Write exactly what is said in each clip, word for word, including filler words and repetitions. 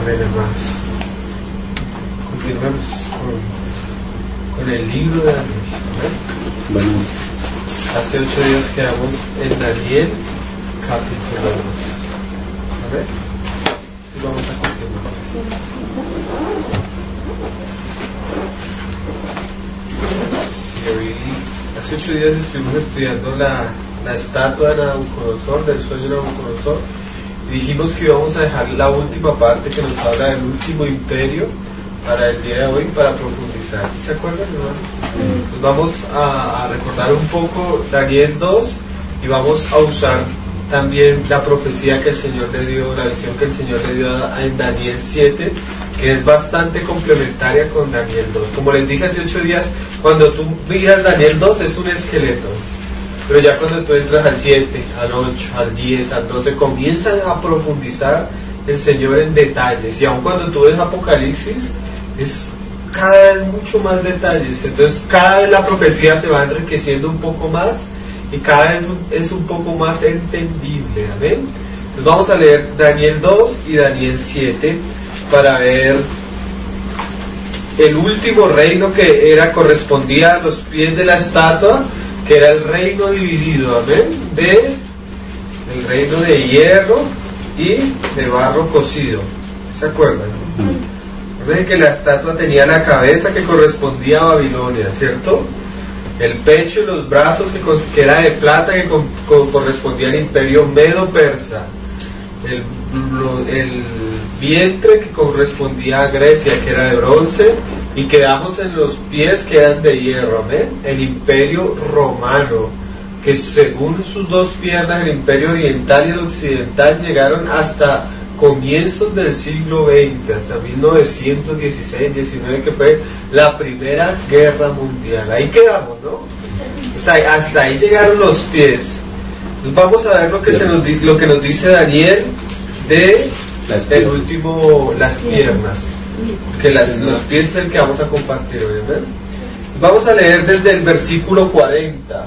Amén, hermanos. Continuemos con, con el libro de Daniel. ¿Amén? Bueno. Hace ocho días quedamos en Daniel, capítulo dos. ¿Amén? Y vamos a continuar. Hace ocho días estuvimos estudiando la, la estatua de Nabucodonosor, del sueño de Nabucodonosor, y dijimos que íbamos a dejar la última parte que nos habla del último imperio para el día de hoy, para profundizar. ¿Se acuerdan, hermanos? Pues vamos a, a recordar un poco Daniel dos y vamos a usar también la profecía que el Señor le dio, la visión que el Señor le dio en Daniel siete, que es bastante complementaria con Daniel dos. Como les dije hace ocho días, cuando tú miras Daniel dos es un esqueleto, pero ya cuando tú entras al siete, al ocho, al diez, al doce, comienzan a profundizar el Señor en detalles, y aun cuando tú ves Apocalipsis es cada vez mucho más detalles. Entonces cada vez la profecía se va enriqueciendo un poco más y cada vez es un poco más entendible. Amén. Entonces vamos a leer Daniel dos y Daniel siete para ver el último reino que era correspondía a los pies de la estatua, que era el reino dividido, amén, de el reino de hierro y de barro cocido. ¿Se acuerdan? Recuerden que la estatua tenía la cabeza que correspondía a Babilonia, ¿cierto? El pecho y los brazos que, que era de plata, que co co correspondía al imperio medo-persa. El, el vientre que correspondía a Grecia, que era de bronce, y quedamos en los pies que eran de hierro, amén. El imperio romano, que según sus dos piernas, el imperio oriental y el occidental, llegaron hasta comienzos del siglo veinte, hasta mil novecientos dieciséis diecinueve, que fue la primera guerra mundial. Ahí quedamos, ¿no? O sea, hasta ahí llegaron los pies. Entonces vamos a ver lo que, se nos, lo que nos dice Daniel de el último, las piernas, que las, los pies es el que vamos a compartir hoy, ¿verdad? Vamos a leer desde el versículo cuarenta,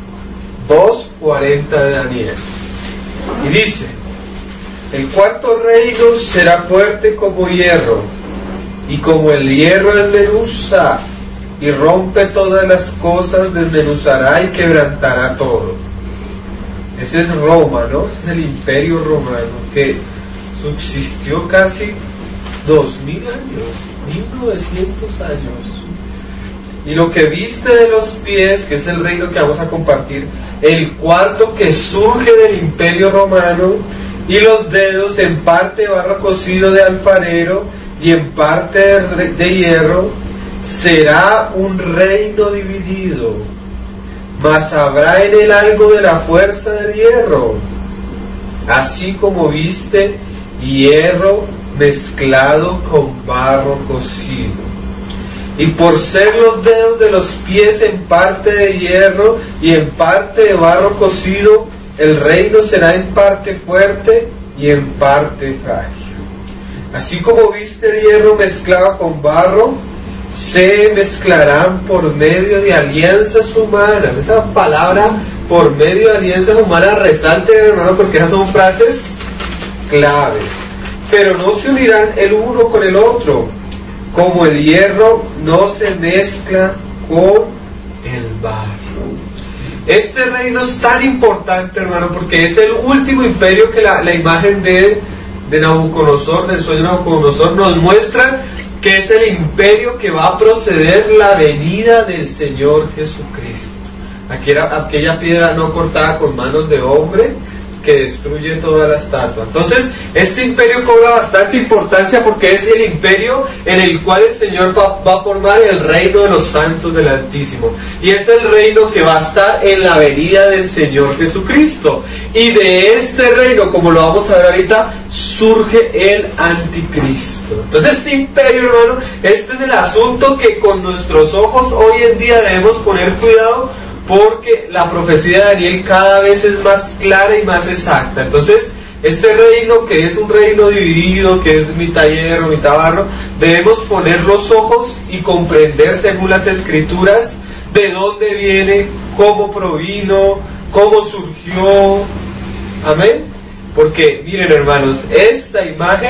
dos cuarenta de Daniel, y dice: el cuarto reino será fuerte como hierro, y como el hierro desmenuza y rompe todas las cosas, desmenuzará y quebrantará todo. Ese es Roma, ¿no? Ese es el imperio romano, que subsistió casi dos mil años, mil novecientos años. Y lo que viste de los pies, que es el reino que vamos a compartir, el cuarto que surge del imperio romano, y los dedos, en parte barro cocido de alfarero y en parte de, de hierro, será un reino dividido, mas habrá en él algo de la fuerza del hierro, así como viste hierro mezclado con barro cocido. Y por ser los dedos de los pies en parte de hierro y en parte de barro cocido, el reino será en parte fuerte y en parte frágil. Así como viste el hierro mezclado con barro, se mezclarán por medio de alianzas humanas. Esa palabra, por medio de alianzas humanas, resalte, hermano, porque esas son frases claves. Pero no se unirán el uno con el otro, como el hierro no se mezcla con el barro. Este reino es tan importante, hermano, porque es el último imperio que la, la imagen de, de Nabucodonosor, del sueño de Nabucodonosor, nos muestra que es el imperio que va a proceder la venida del Señor Jesucristo. Aquella, aquella piedra no cortada con manos de hombre que destruye toda la estatua. Entonces, este imperio cobra bastante importancia porque es el imperio en el cual el Señor va, va a formar el reino de los santos del Altísimo. Y es el reino que va a estar en la venida del Señor Jesucristo. Y de este reino, como lo vamos a ver ahorita, surge el anticristo. Entonces, este imperio, hermano, este es el asunto que con nuestros ojos hoy en día debemos poner cuidado, porque la profecía de Daniel cada vez es más clara y más exacta. Entonces, este reino, que es un reino dividido, que es mitad hierro, mitad barro, debemos poner los ojos y comprender según las Escrituras de dónde viene, cómo provino, cómo surgió. Amén. Porque, miren, hermanos, esta imagen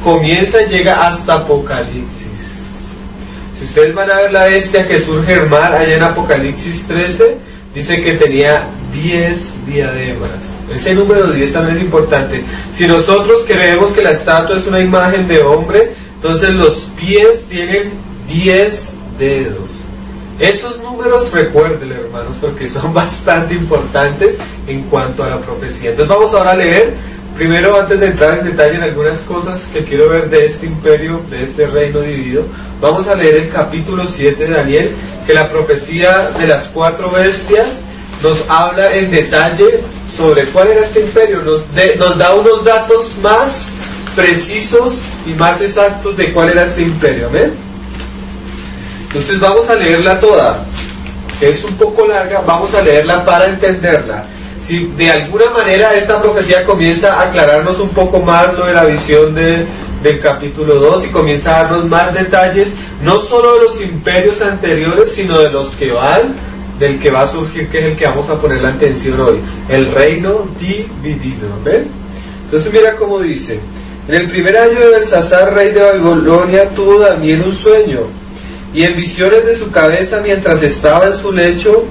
comienza y llega hasta Apocalipsis. Si ustedes van a ver la bestia que surge en mar allá en Apocalipsis trece, dice que tenía diez diademas. Ese número diez también es importante. Si nosotros creemos que la estatua es una imagen de hombre, entonces los pies tienen diez dedos. Esos números recuérdenlo, hermanos, porque son bastante importantes en cuanto a la profecía. Entonces vamos ahora a leer, primero antes de entrar en detalle en algunas cosas que quiero ver de este imperio, de este reino dividido, vamos a leer el capítulo siete de Daniel, que la profecía de las cuatro bestias nos habla en detalle sobre cuál era este imperio, nos, de, nos da unos datos más precisos y más exactos de cuál era este imperio. ¿Amén? Entonces vamos a leerla toda, que es un poco larga, vamos a leerla para entenderla. Si de alguna manera esta profecía comienza a aclararnos un poco más lo de la visión de, del capítulo dos y comienza a darnos más detalles, no solo de los imperios anteriores, sino de los que van, del que va a surgir, que es el que vamos a poner la atención hoy, el reino dividido. ¿Ven? Entonces mira cómo dice: en el primer año de Belsasar, rey de Babilonia, tuvo Daniel un sueño, y en visiones de su cabeza mientras estaba en su lecho,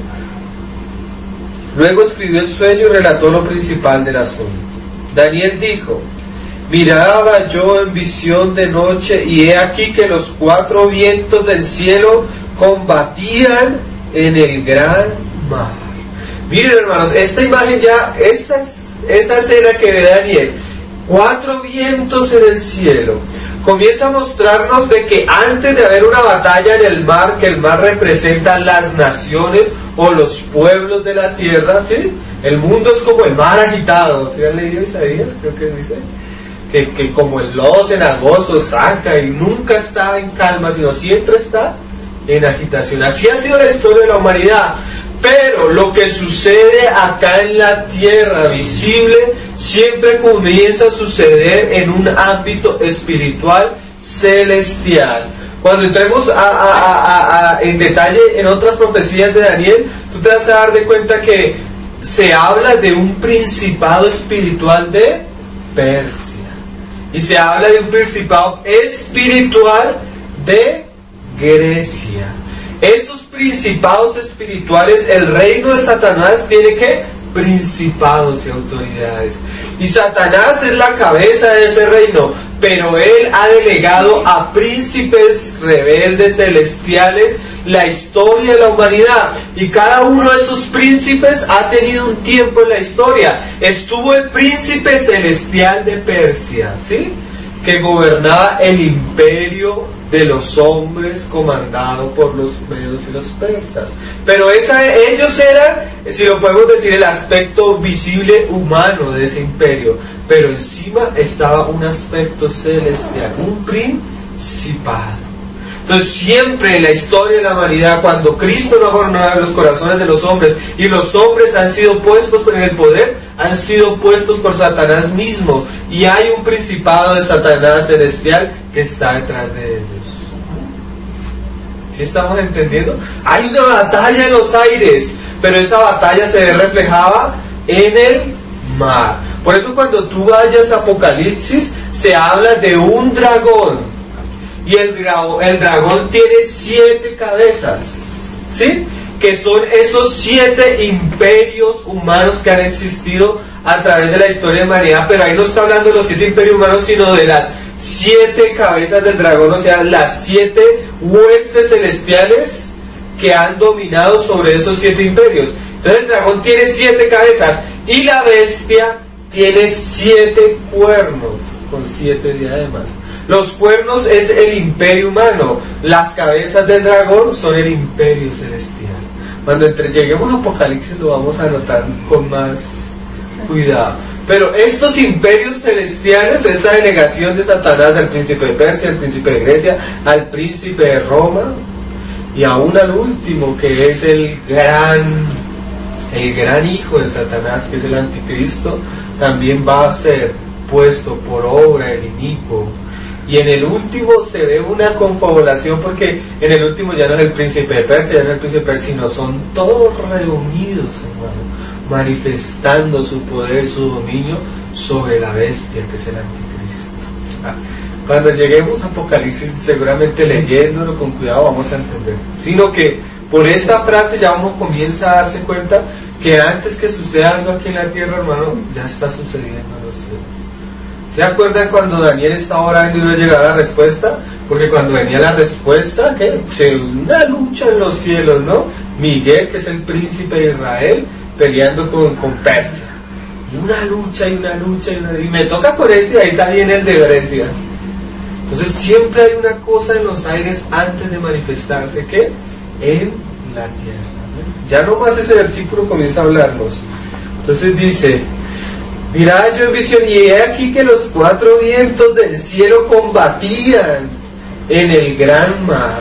luego escribió el sueño y relató lo principal del asunto. Daniel dijo: miraba yo en visión de noche, y he aquí que los cuatro vientos del cielo combatían en el gran mar. Miren, hermanos, esta imagen ya, esta, esta escena que ve Daniel, cuatro vientos en el cielo, comienza a mostrarnos de que antes de haber una batalla en el mar, que el mar representa las naciones o los pueblos de la tierra, ¿sí? El mundo es como el mar agitado. ¿Sí han leído Isaías? Creo que dice que, que como el lodo cenagoso saca y nunca está en calma, sino siempre está en agitación. Así ha sido la historia de la humanidad. Pero lo que sucede acá en la tierra visible siempre comienza a suceder en un ámbito espiritual celestial. Cuando entremos a, a, a, a, en detalle en otras profecías de Daniel, tú te vas a dar de cuenta que se habla de un principado espiritual de Persia, y se habla de un principado espiritual de Grecia. Esos principados espirituales, el reino de Satanás tiene que principados y autoridades, y Satanás es la cabeza de ese reino, pero él ha delegado a príncipes rebeldes celestiales la historia de la humanidad, y cada uno de esos príncipes ha tenido un tiempo en la historia. Estuvo el príncipe celestial de Persia, ¿sí?, que gobernaba el imperio de los hombres comandado por los medos y los persas. Pero esa, ellos eran, si lo podemos decir, el aspecto visible humano de ese imperio. Pero encima estaba un aspecto celestial, un principado. Entonces siempre en la historia de la humanidad, cuando Cristo no ha gobernado los corazones de los hombres y los hombres han sido puestos en el poder, han sido puestos por Satanás mismo, y hay un principado de Satanás celestial que está detrás de ellos. ¿Sí estamos entendiendo? Hay una batalla en los aires, pero esa batalla se ve reflejada en el mar. Por eso cuando tú vayas a Apocalipsis, se habla de un dragón, y el, dra- el dragón tiene siete cabezas, ¿sí?, que son esos siete imperios humanos que han existido a través de la historia de la humanidad. Pero ahí no está hablando de los siete imperios humanos, sino de las siete cabezas del dragón, o sea, las siete huestes celestiales que han dominado sobre esos siete imperios. Entonces el dragón tiene siete cabezas, y la bestia tiene siete cuernos con siete diademas. Los cuernos es el imperio humano, las cabezas del dragón son el imperio celestial. Cuando entre, lleguemos a Apocalipsis lo vamos a notar con más cuidado. Pero estos imperios celestiales, esta delegación de Satanás al príncipe de Persia, al príncipe de Grecia, al príncipe de Roma, y aún al último, que es el gran, el gran hijo de Satanás, que es el anticristo, también va a ser puesto por obra el inicuo. Y en el último se ve una confabulación, porque en el último ya no es el príncipe de Persia, ya no es el príncipe de Persia, sino son todos reunidos, hermano, manifestando su poder, su dominio sobre la bestia que es el anticristo. Cuando lleguemos a Apocalipsis, seguramente leyéndolo con cuidado vamos a entender. Sino que por esta frase ya uno comienza a darse cuenta que antes que suceda algo aquí en la tierra, hermano, ya está sucediendo en los cielos. ¿Se acuerdan cuando Daniel estaba orando y no llegaba la respuesta? Porque cuando venía la respuesta, ¿qué? Se una lucha en los cielos, ¿no? Miguel, que es el príncipe de Israel, peleando con, con Persia. Y una lucha y una lucha y una... Y me toca con este y ahí también el de Grecia. Entonces siempre hay una cosa en los aires antes de manifestarse, ¿qué? En la tierra. Ya nomás ese versículo comienza a hablarnos. Entonces dice: mirad yo en visión, y he aquí que los cuatro vientos del cielo combatían en el gran mar.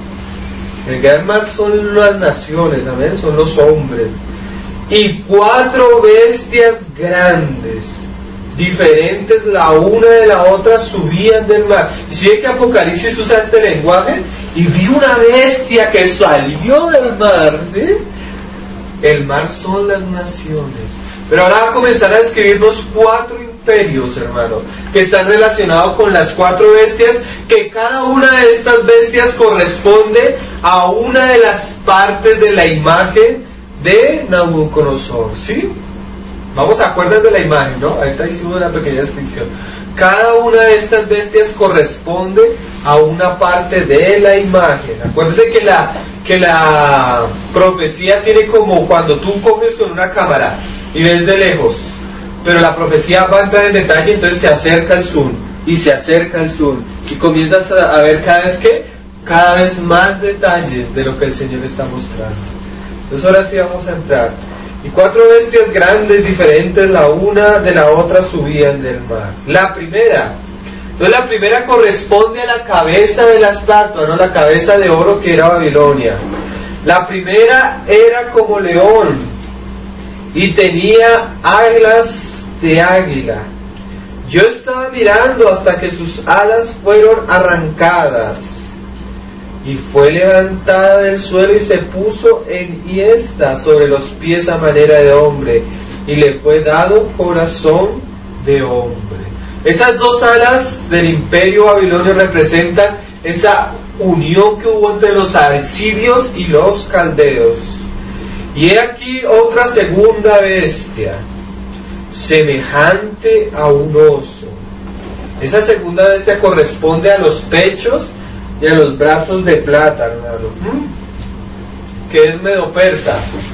El gran mar son las naciones, amén, son los hombres. Y cuatro bestias grandes, diferentes la una de la otra, subían del mar. Y si ve que Apocalipsis usa este lenguaje, y vi una bestia que salió del mar, ¿sí? El mar son las naciones. Pero ahora va a comenzar a describirnos cuatro imperios, hermano, que están relacionados con las cuatro bestias, que cada una de estas bestias corresponde a una de las partes de la imagen de Nabucodonosor, ¿sí? Vamos a acuerdan de la imagen, ¿no? Ahorita hicimos una pequeña descripción. Cada una de estas bestias corresponde a una parte de la imagen. Acuérdense que la, que la profecía tiene como cuando tú coges con una cámara y ves de lejos, pero la profecía va a entrar en detalle, entonces se acerca el zoom, y se acerca el zoom, y comienzas a, a ver cada vez que, cada vez más detalles de lo que el Señor está mostrando. Entonces ahora sí vamos a entrar. Y cuatro bestias grandes, diferentes la una de la otra, subían del mar. La primera, entonces la primera corresponde a la cabeza de la estatua, ¿no? La cabeza de oro que era Babilonia. La primera era como león y tenía alas de águila. Yo estaba mirando hasta que sus alas fueron arrancadas, y fue levantada del suelo y se puso en hiesta sobre los pies a manera de hombre, y le fue dado corazón de hombre. Esas dos alas del imperio babilonio representan esa unión que hubo entre los asirios y los caldeos. Y he aquí otra segunda bestia, semejante a un oso. Esa segunda bestia corresponde a los pechos y a los brazos de plata, hermano, que es medo-persa,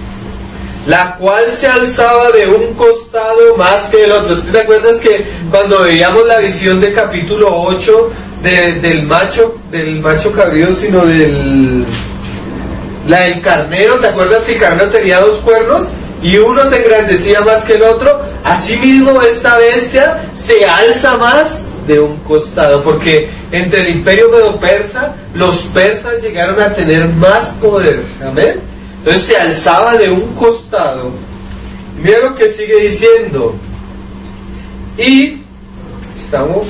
la cual se alzaba de un costado más que el otro. ¿Te acuerdas que cuando veíamos la visión de capítulo ocho de, del macho, del macho cabrío, sino del la del carnero? ¿Te acuerdas que el carnero tenía dos cuernos y uno se engrandecía más que el otro? Asimismo esta bestia se alza más de un costado, porque entre el imperio medo-persa, los persas llegaron a tener más poder, amén. Entonces se alzaba de un costado. Mira lo que sigue diciendo. Y estamos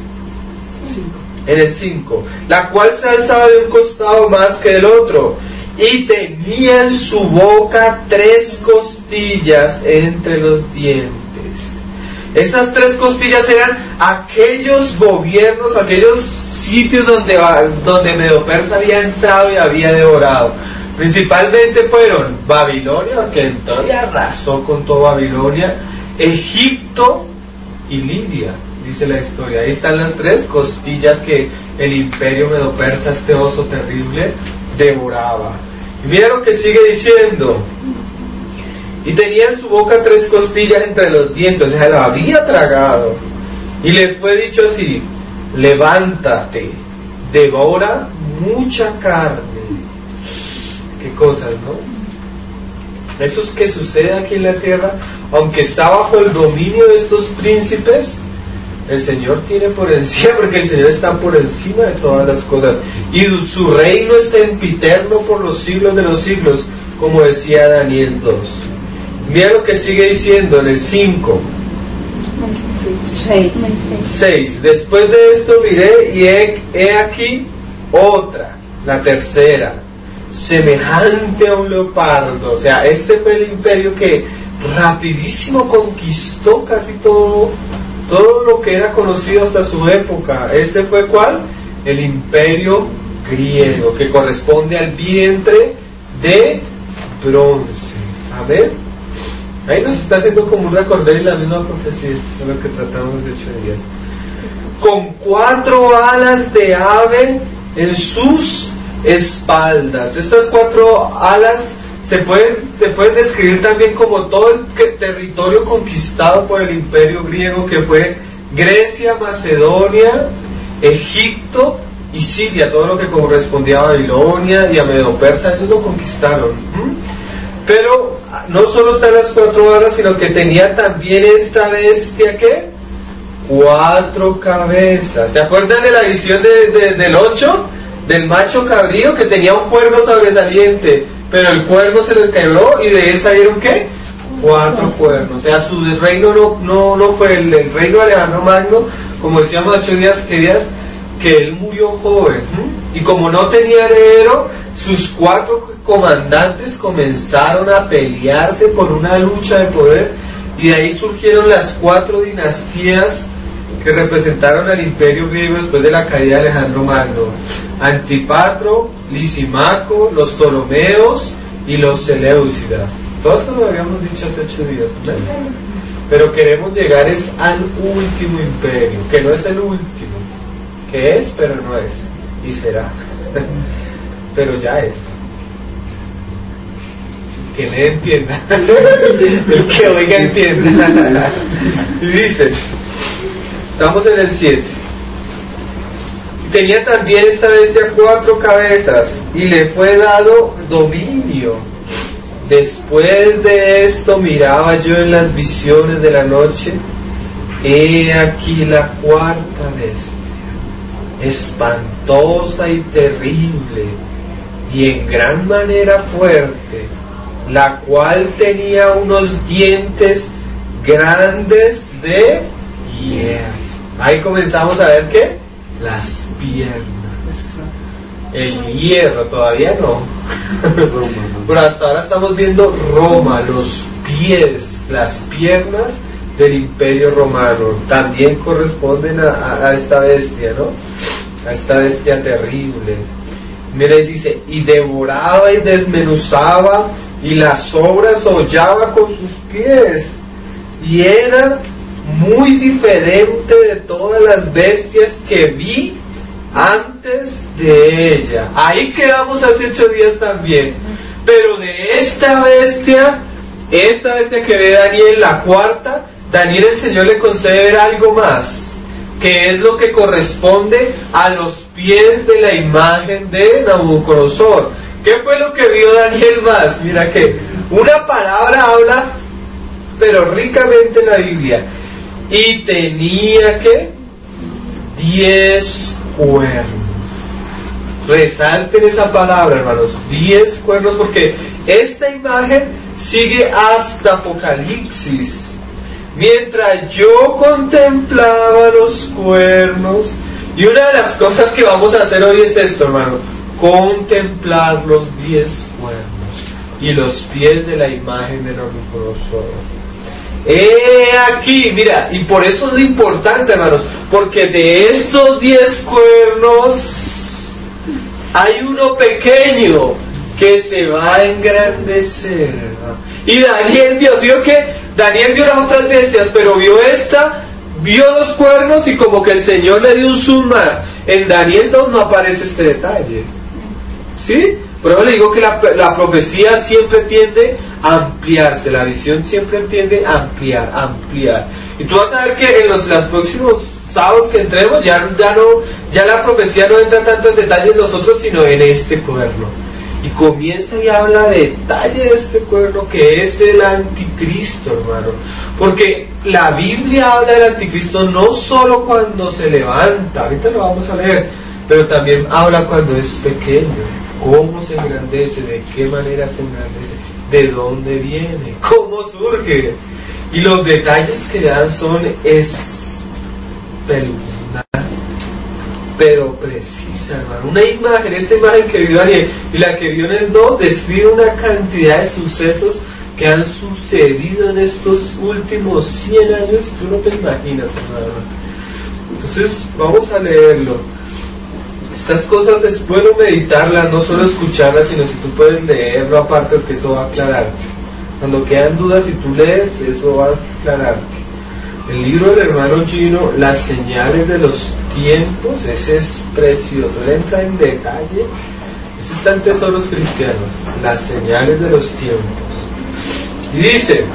en el cinco, la cual se alzaba de un costado más que el otro, y tenía en su boca tres costillas entre los dientes. Esas tres costillas eran aquellos gobiernos, aquellos sitios donde, donde Medo-Persa había entrado y había devorado. Principalmente fueron Babilonia, que entró y arrasó con toda Babilonia, Egipto y Libia, dice la historia. Ahí están las tres costillas que el imperio Medo-Persa, este oso terrible, devoraba. Y mira lo que sigue diciendo. Y tenía en su boca tres costillas entre los dientes, o sea, lo había tragado. Y le fue dicho así: levántate, devora mucha carne. Qué cosas, ¿no? Eso es que sucede aquí en la tierra, aunque está bajo el dominio de estos príncipes, el Señor tiene por encima, porque el Señor está por encima de todas las cosas. Y su reino es sempiterno por los siglos de los siglos, como decía Daniel dos. Mira lo que sigue diciendo en el cinco. seis. Después de esto miré y he, he aquí otra, la tercera, semejante a un leopardo. O sea, este fue el imperio que rapidísimo conquistó casi todo todo lo que era conocido hasta su época. Este fue ¿cuál? El imperio griego, que corresponde al vientre de bronce. Amén. Ahí nos está haciendo como un recordar y la misma profecía de lo que tratamos hace ocho días. Con cuatro alas de ave en sus espaldas. Estas cuatro alas se pueden, se pueden describir también como todo el territorio conquistado por el imperio griego, que fue Grecia, Macedonia, Egipto y Siria, todo lo que correspondía a Babilonia y a Medo-Persa. Ellos lo conquistaron. ¿Mm? Pero no solo están las cuatro alas, sino que tenía también esta bestia que cuatro cabezas. ¿Se acuerdan de la visión de, de, del ocho? Del macho cabrío que tenía un cuerno sobresaliente, pero el cuerno se le quebró y de él salieron ¿qué? Cuatro cuernos. O sea, su reino no, no, no fue el, el reino de Alejandro Magno, como decíamos hace días, que días que él murió joven. ¿Mm? Y como no tenía heredero, sus cuatro comandantes comenzaron a pelearse por una lucha de poder, y de ahí surgieron las cuatro dinastías que representaron al imperio griego después de la caída de Alejandro Magno: Antipatro, Lisimaco, los Ptolomeos y los Seleucidas. Todo eso lo habíamos dicho hace ocho días, ¿no? Pero queremos llegar es al último imperio, que no es el último, que es, pero no es, y será, pero ya es. Que le entienda, el que oiga entienda. Y dice, estamos en el siete. Tenía también esta bestia cuatro cabezas, y le fue dado dominio. Después de esto miraba yo en las visiones de la noche, he aquí la cuarta bestia, espantosa y terrible, y en gran manera fuerte, la cual tenía unos dientes grandes de hierro. Ahí comenzamos a ver ¿qué? Las piernas. El hierro todavía no. Pero hasta ahora estamos viendo Roma, los pies, las piernas del imperio romano. También corresponden a, a, a esta bestia, ¿no? A esta bestia terrible. Mira, y dice, y devoraba y desmenuzaba, y las obras hollaba con sus pies, y era muy diferente de todas las bestias que vi antes de ella. Ahí quedamos hace ocho días también. Pero de esta bestia, esta bestia que ve Daniel, la cuarta, Daniel el Señor le concede ver algo más, que es lo que corresponde a los pies de la imagen de Nabucodonosor. ¿Qué fue lo que vio Daniel más? Mira que una palabra habla, pero ricamente en la Biblia. Y tenía que diez cuernos. Resalten esa palabra, hermanos, diez cuernos, porque esta imagen sigue hasta Apocalipsis. Mientras yo contemplaba los cuernos, y una de las cosas que vamos a hacer hoy es esto, hermano: contemplar los diez cuernos y los pies de la imagen de Nabucodonosor. He aquí, mira, y por eso es lo importante, hermanos, porque de estos diez cuernos hay uno pequeño que se va a engrandecer, ¿no? Y Daniel vio, ¿sí o qué? Daniel vio las otras bestias, pero vio esta, vio los cuernos, y como que el Señor le dio un zoom más. En Daniel dos no aparece este detalle, ¿sí? Por eso le digo que la, la profecía siempre tiende a ampliarse, la visión siempre tiende a ampliar, ampliar. Y tú vas a ver que en los, los próximos sábados que entremos, ya, ya, no, ya la profecía no entra tanto en detalle en nosotros, sino en este cuerno. Y comienza y habla de detalle de este cuerno, que es el anticristo, hermano. Porque la Biblia habla del anticristo no solo cuando se levanta, ahorita lo vamos a leer, pero también habla cuando es pequeño. ¿Cómo se engrandece? ¿De qué manera se engrandece? ¿De dónde viene? ¿Cómo surge? Y los detalles que dan son espeluznantes, pero precisa, hermano. Una imagen, esta imagen que vio Daniel y la que vio en el dos, describe una cantidad de sucesos que han sucedido en estos últimos cien años, tú no te imaginas, hermano. Entonces, vamos a leerlo. Estas cosas es bueno meditarlas, no solo escucharlas, sino si tú puedes leerlo aparte, porque eso va a aclararte. Cuando quedan dudas, si tú lees, eso va a aclararte. El libro del hermano Gino, Las señales de los tiempos, ese es precioso, él entra en detalle. Ese está en Tesoros Cristianos, Las señales de los tiempos. Y dice: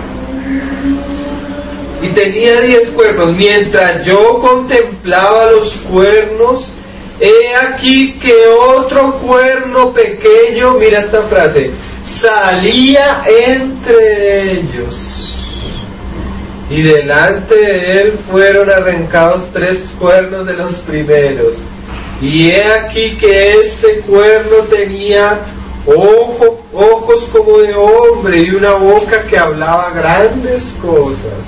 y tenía diez cuernos, mientras yo contemplaba los cuernos, he aquí que otro cuerno pequeño, mira esta frase, salía entre ellos. Y delante de él fueron arrancados tres cuernos de los primeros. Y he aquí que este cuerno tenía ojo, ojos como de hombre y una boca que hablaba grandes cosas.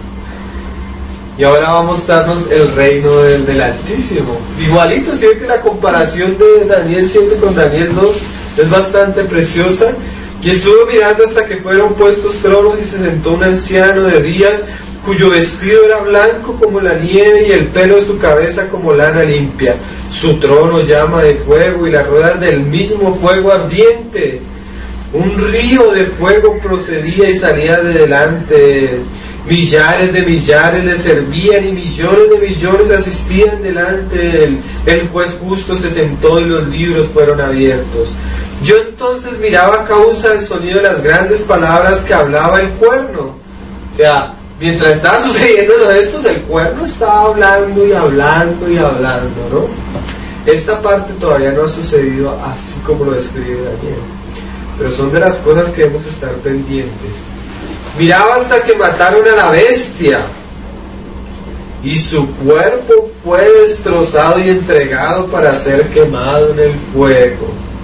Y ahora va a mostrarnos el reino del, del Altísimo. Igualito, si que la comparación de Daniel siete con Daniel dos es bastante preciosa. Y estuvo mirando hasta que fueron puestos tronos y se sentó un anciano de días, cuyo vestido era blanco como la nieve y el pelo de su cabeza como lana limpia. Su trono llama de fuego y las ruedas del mismo fuego ardiente. Un río de fuego procedía y salía de delante de él. Millares de millares le servían y millones de millones asistían delante de él. El juez justo se sentó y los libros fueron abiertos. Yo entonces miraba a causa del sonido de las grandes palabras que hablaba el cuerno. O sea, mientras estaba sucediendo lo de estos, el cuerno estaba hablando y hablando y hablando, ¿no? Esta parte todavía no ha sucedido así como lo describe Daniel, pero son de las cosas que debemos estar pendientes. Miraba hasta que mataron a la bestia, y su cuerpo fue destrozado y entregado para ser quemado en el fuego.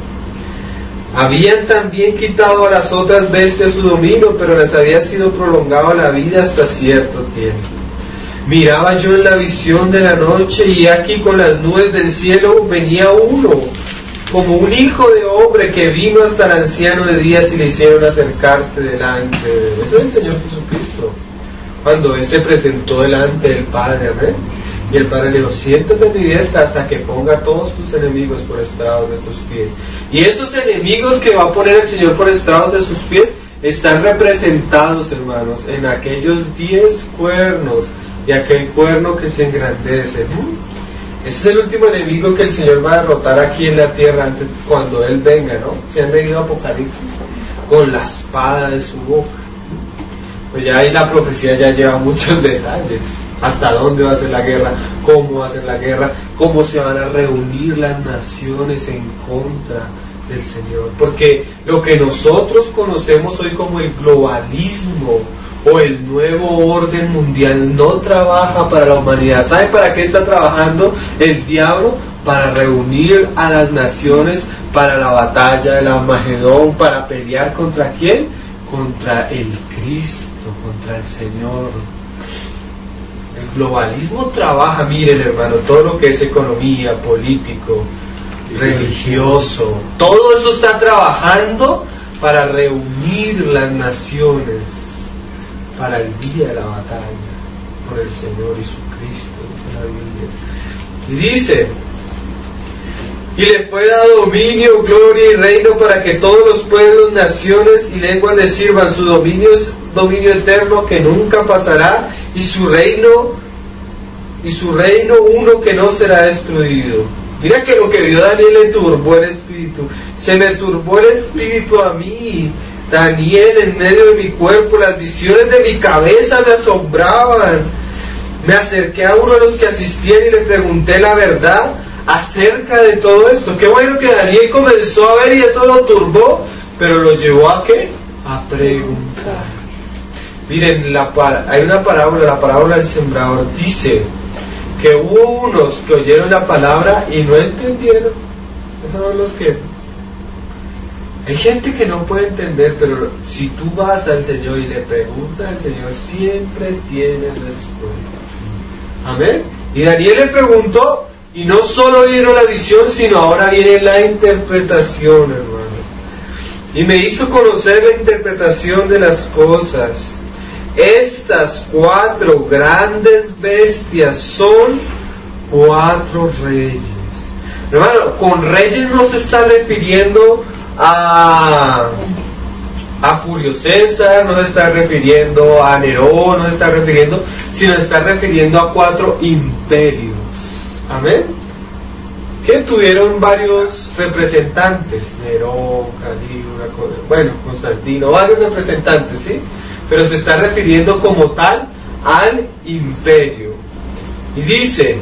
Habían también quitado a las otras bestias su dominio, pero les había sido prolongado la vida hasta cierto tiempo. Miraba yo en la visión de la noche, y aquí con las nubes del cielo venía uno, como un hijo de hombre, que vino hasta el anciano de días y le hicieron acercarse delante de él. Eso es el Señor Jesucristo, cuando Él se presentó delante del Padre, amén. Y el Padre le dijo: siéntate a mi diestra hasta que ponga a todos tus enemigos por estrados de tus pies. Y esos enemigos que va a poner el Señor por estrados de sus pies están representados, hermanos, en aquellos diez cuernos y aquel cuerno que se engrandece. ¿Mm? Ese es el último enemigo que el Señor va a derrotar aquí en la tierra antes, cuando Él venga, ¿no? ¿Se han leído Apocalipsis? Con la espada de su boca. Pues ya ahí la profecía ya lleva muchos detalles. Hasta dónde va a ser la guerra, cómo va a ser la guerra, cómo se van a reunir las naciones en contra del Señor. Porque lo que nosotros conocemos hoy como el globalismo o el nuevo orden mundial no trabaja para la humanidad. ¿Sabe para qué está trabajando el diablo? Para reunir a las naciones para la batalla del Armagedón, para pelear ¿contra quién? Contra el Cristo, contra el Señor. El globalismo trabaja, miren, hermano, todo lo que es economía, político, religioso, todo eso está trabajando para reunir las naciones para el día de la batalla por el Señor y su Cristo, dice la Biblia. Y dice: y le fue dado dominio, gloria y reino para que todos los pueblos, naciones y lenguas le sirvan. Su dominio es dominio eterno que nunca pasará, y su reino y su reino uno que no será destruido. Mira que lo que vio Daniel le turbó el espíritu. Se me turbó el espíritu a mí, Daniel, en medio de mi cuerpo. Las visiones de mi cabeza me asombraban. Me acerqué a uno de los que asistían y le pregunté la verdad acerca de todo esto. Qué bueno que Daniel comenzó a ver y eso lo turbó, pero lo llevó a ¿qué? A preguntar. Miren, la, hay una parábola, la parábola del sembrador, dice que hubo unos que oyeron la palabra y no entendieron. Esos son los que... Hay gente que no puede entender, pero si tú vas al Señor y le preguntas al Señor, siempre tienes respuesta. Amén. Y Daniel le preguntó, y no solo vino la visión, sino ahora viene la interpretación, hermano. y me hizo conocer la interpretación de las cosas. Estas cuatro grandes bestias son cuatro reyes. Hermano, con reyes no se está refiriendo a, a Julio César, no se está refiriendo a Nerón, no se está refiriendo, sino se está refiriendo a cuatro imperios. Amén. Que tuvieron varios representantes, Nerón, Calígula, bueno, Constantino, varios representantes, ¿sí? Pero se está refiriendo como tal al imperio. Y dice,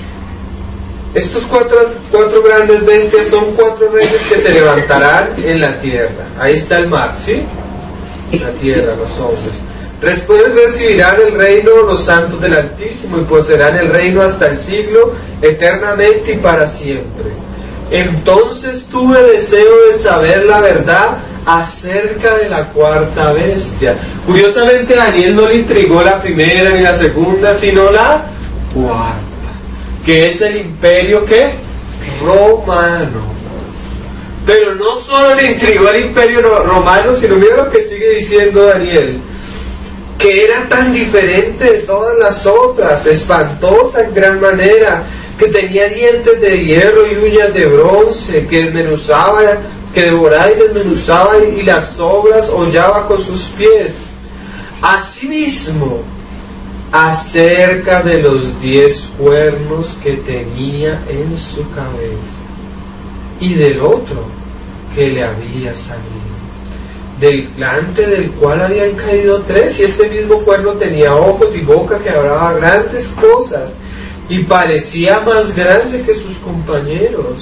estos cuatro, cuatro grandes bestias son cuatro reyes que se levantarán en la tierra. Ahí está el mar, ¿sí? La tierra, los hombres. Después recibirán el reino los santos del Altísimo y poseerán el reino hasta el siglo, eternamente y para siempre. Entonces tuve deseo de saber la verdad acerca de la cuarta bestia. Curiosamente, Daniel no le intrigó la primera ni la segunda, sino la cuarta, que es el imperio ¿qué? Romano. Pero no solo le intrigó el imperio romano, sino mira lo que sigue diciendo Daniel, que era tan diferente de todas las otras, espantosa en gran manera, que tenía dientes de hierro y uñas de bronce, que desmenuzaba, que devoraba y desmenuzaba y las obras hollaba con sus pies. Asimismo, acerca de los diez cuernos que tenía en su cabeza, y del otro que le había salido, delante del cual habían caído tres, y este mismo cuerno tenía ojos y boca que hablaba grandes cosas, y parecía más grande que sus compañeros.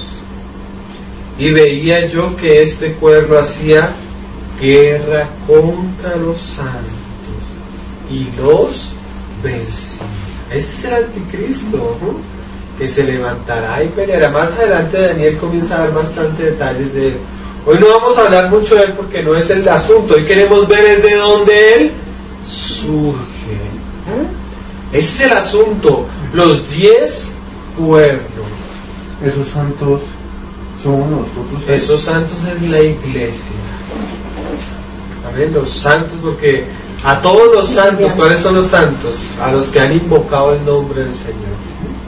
Y veía yo que este cuerno hacía guerra contra los santos y los vencía. Este es el anticristo, ¿no? Que se levantará y peleará. Más adelante Daniel comienza a dar bastante detalles de él. Hoy no vamos a hablar mucho de él porque no es el asunto. Hoy queremos ver es de dónde él surge. ¿Eh? Ese es el asunto. Los diez cuernos. Esos santos somos nosotros. Esos santos es la iglesia. Amén. Los santos, porque a todos los santos, ¿cuáles son los santos? A los que han invocado el nombre del Señor.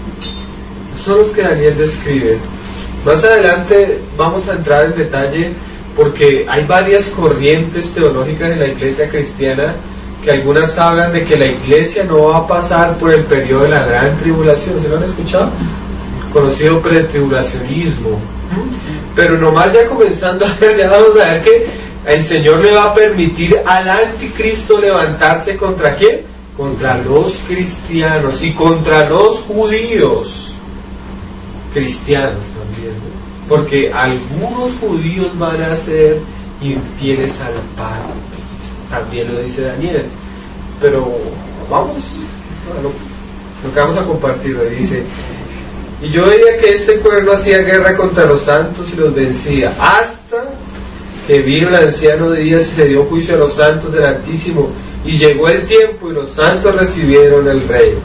Esos son los que Daniel describe. Más adelante vamos a entrar en detalle porque hay varias corrientes teológicas en la iglesia cristiana, que algunas hablan de que la iglesia no va a pasar por el periodo de la gran tribulación. ¿Se lo han escuchado? Conocido pretribulacionismo. Pero nomás ya comenzando a ver, ya vamos a ver que el Señor le va a permitir al anticristo levantarse ¿contra quién? Contra los cristianos y contra los judíos cristianos también, ¿no? Porque algunos judíos van a ser infieles al pacto, también lo dice Daniel. Pero vamos a lo, lo que vamos a compartir hoy. Dice: y yo veía que este cuerno hacía guerra contra los santos y los vencía, hasta que vino el anciano de días y se dio juicio a los santos del Altísimo, y llegó el tiempo y los santos recibieron el reino.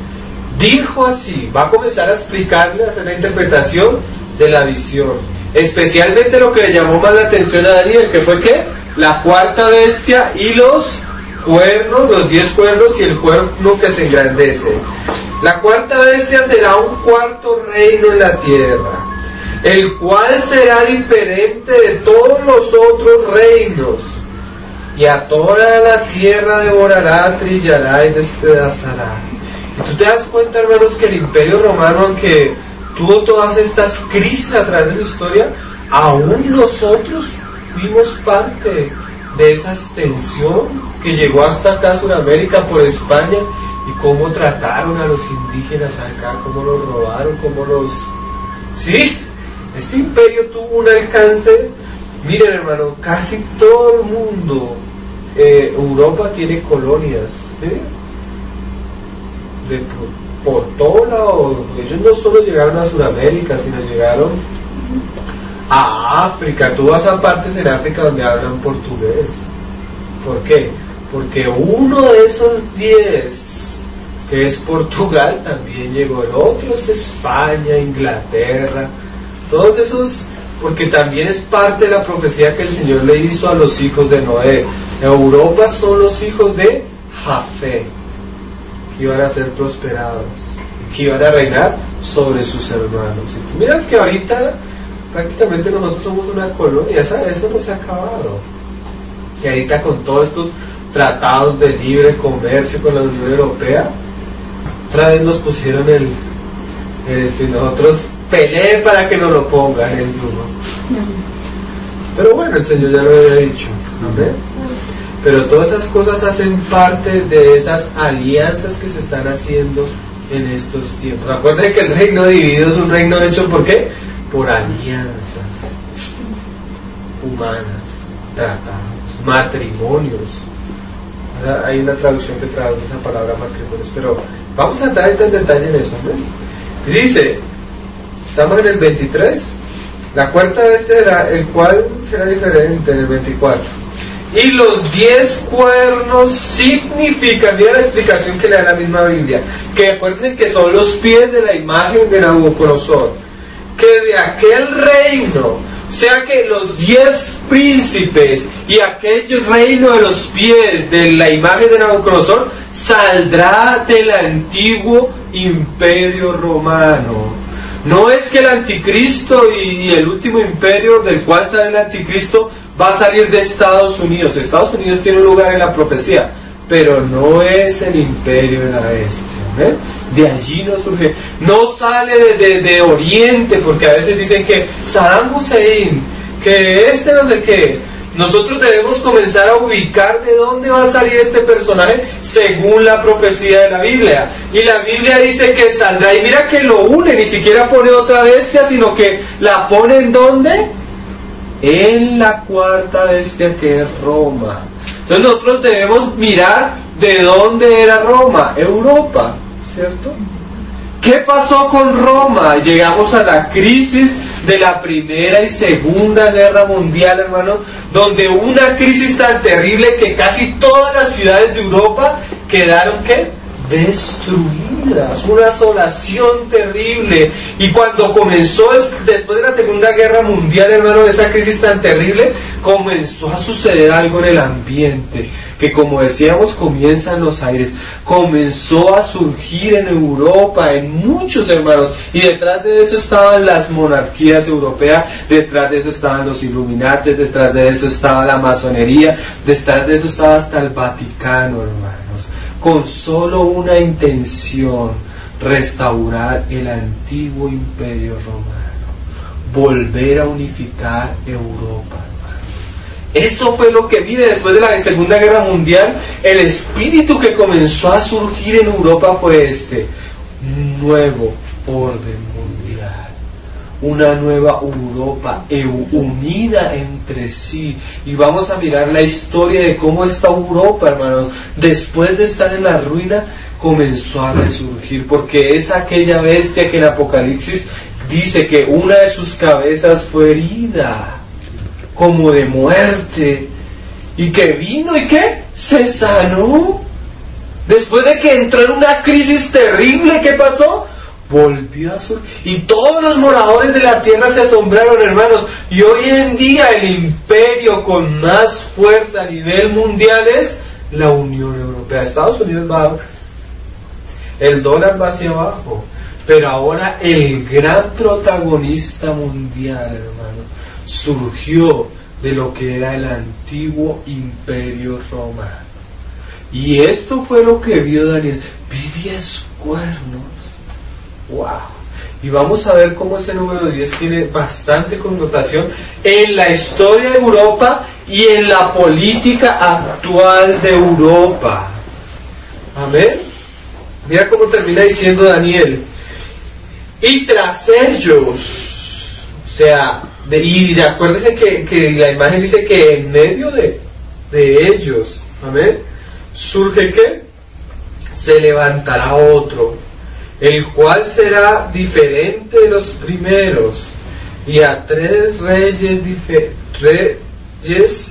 Dijo así, va a comenzar a explicarle, a hacer la interpretación de la visión, especialmente lo que le llamó más la atención a Daniel, que fue ¿qué? La cuarta bestia y los cuernos, los diez cuernos y el cuerno que se engrandece. La cuarta bestia será un cuarto reino en la tierra, el cual será diferente de todos los otros reinos, y a toda la tierra devorará, trillará y despedazará. Y tú te das cuenta, hermanos, que el Imperio Romano, aunque tuvo todas estas crisis a través de su historia, aún nosotros fuimos parte de esa extensión que llegó hasta acá a Sudamérica por España, y cómo trataron a los indígenas acá, cómo los robaron, cómo los... ¿Sí? Este imperio tuvo un alcance. Miren, hermano, casi todo el mundo, eh, Europa tiene colonias, ¿sí? De, por, por todo lado. Ellos no solo llegaron a Sudamérica, sino llegaron a África. Tú vas a partes en África donde hablan portugués. ¿Por qué? Porque uno de esos diez, que es Portugal, también llegó. El otro es España, Inglaterra. Todos esos porque también es parte de la profecía que el Señor le hizo a los hijos de Noé. Europa son los hijos de Jafet, que iban a ser prosperados, que iban a reinar sobre sus hermanos. Y tú miras que ahorita prácticamente nosotros somos una colonia, ¿sabes? Eso no se ha acabado. Y ahorita con todos estos tratados de libre comercio con la Unión Europea, otra vez nos pusieron el, el este, nosotros peleé para que nos lo pongan el yugo. Pero bueno, el Señor ya lo había dicho, ¿amén? Pero todas esas cosas hacen parte de esas alianzas que se están haciendo en estos tiempos. Acuérdense que el reino dividido es un reino hecho ¿por qué? Por alianzas humanas, tratados, matrimonios. Ahora hay una traducción que traduce esa palabra matrimonios, pero vamos a entrar en detalle en eso, ¿no? Dice, estamos en el veintitrés, la cuarta vez será, el cual será diferente en el veinticuatro. Y los diez cuernos significan, mira la explicación que le da la misma Biblia, que acuérdense que son los pies de la imagen de Nabucodonosor, que de aquel reino, o sea que los diez príncipes y aquel reino de los pies de la imagen de Nabucodonosor saldrá del antiguo imperio romano. No es que el anticristo y el último imperio del cual sale el anticristo va a salir de Estados Unidos. Estados Unidos tiene un lugar en la profecía, pero no es el imperio de la este, ¿eh? De allí no surge, no sale de, de, de Oriente, porque a veces dicen que Saddam Hussein, que este no sé qué. Nosotros debemos comenzar a ubicar de dónde va a salir este personaje según la profecía de la Biblia. Y la Biblia dice que saldrá, y mira que lo une, ni siquiera pone otra bestia, sino que la pone en ¿dónde? En la cuarta bestia, que es Roma. Entonces nosotros debemos mirar de dónde era Roma, Europa, ¿cierto? ¿Qué pasó con Roma? Llegamos a la crisis de la Primera y Segunda Guerra Mundial, hermano, donde hubo una crisis tan terrible que casi todas las ciudades de Europa quedaron, ¿qué? Destruidas, una asolación terrible. Y cuando comenzó, después de la Segunda Guerra Mundial, hermano, de esa crisis tan terrible, comenzó a suceder algo en el ambiente, que como decíamos, comienza en los aires, comenzó a surgir en Europa, en muchos hermanos, y detrás de eso estaban las monarquías europeas, detrás de eso estaban los Illuminates, detrás de eso estaba la masonería, detrás de eso estaba hasta el Vaticano, hermanos, con solo una intención: restaurar el antiguo imperio romano, volver a unificar Europa. Eso fue lo que viene después de la Segunda Guerra Mundial. El espíritu que comenzó a surgir en Europa fue este: un nuevo orden mundial, una nueva Europa unida entre sí. Y vamos a mirar la historia de cómo esta Europa, hermanos, después de estar en la ruina, comenzó a resurgir, porque es aquella bestia que en Apocalipsis dice que una de sus cabezas fue herida como de muerte, y que vino y que se sanó. Después de que entró en una crisis terrible, ¿qué pasó? Volvió a surgir, y todos los moradores de la tierra se asombraron, hermanos. Y hoy en día el imperio con más fuerza a nivel mundial es la Unión Europea. Estados Unidos va, el dólar va hacia abajo, pero ahora el gran protagonista mundial, hermano, surgió de lo que era el antiguo imperio romano. Y esto fue lo que vio Daniel. Vi diez cuernos. ¡Wow! Y vamos a ver cómo ese número diez tiene bastante connotación en la historia de Europa y en la política actual de Europa. Amén. Mira cómo termina diciendo Daniel: y tras ellos, o sea, de, y acuérdense que, que la imagen dice que en medio de, de ellos, amén, surge que se levantará otro, el cual será diferente de los primeros, y a tres reyes, dife, reyes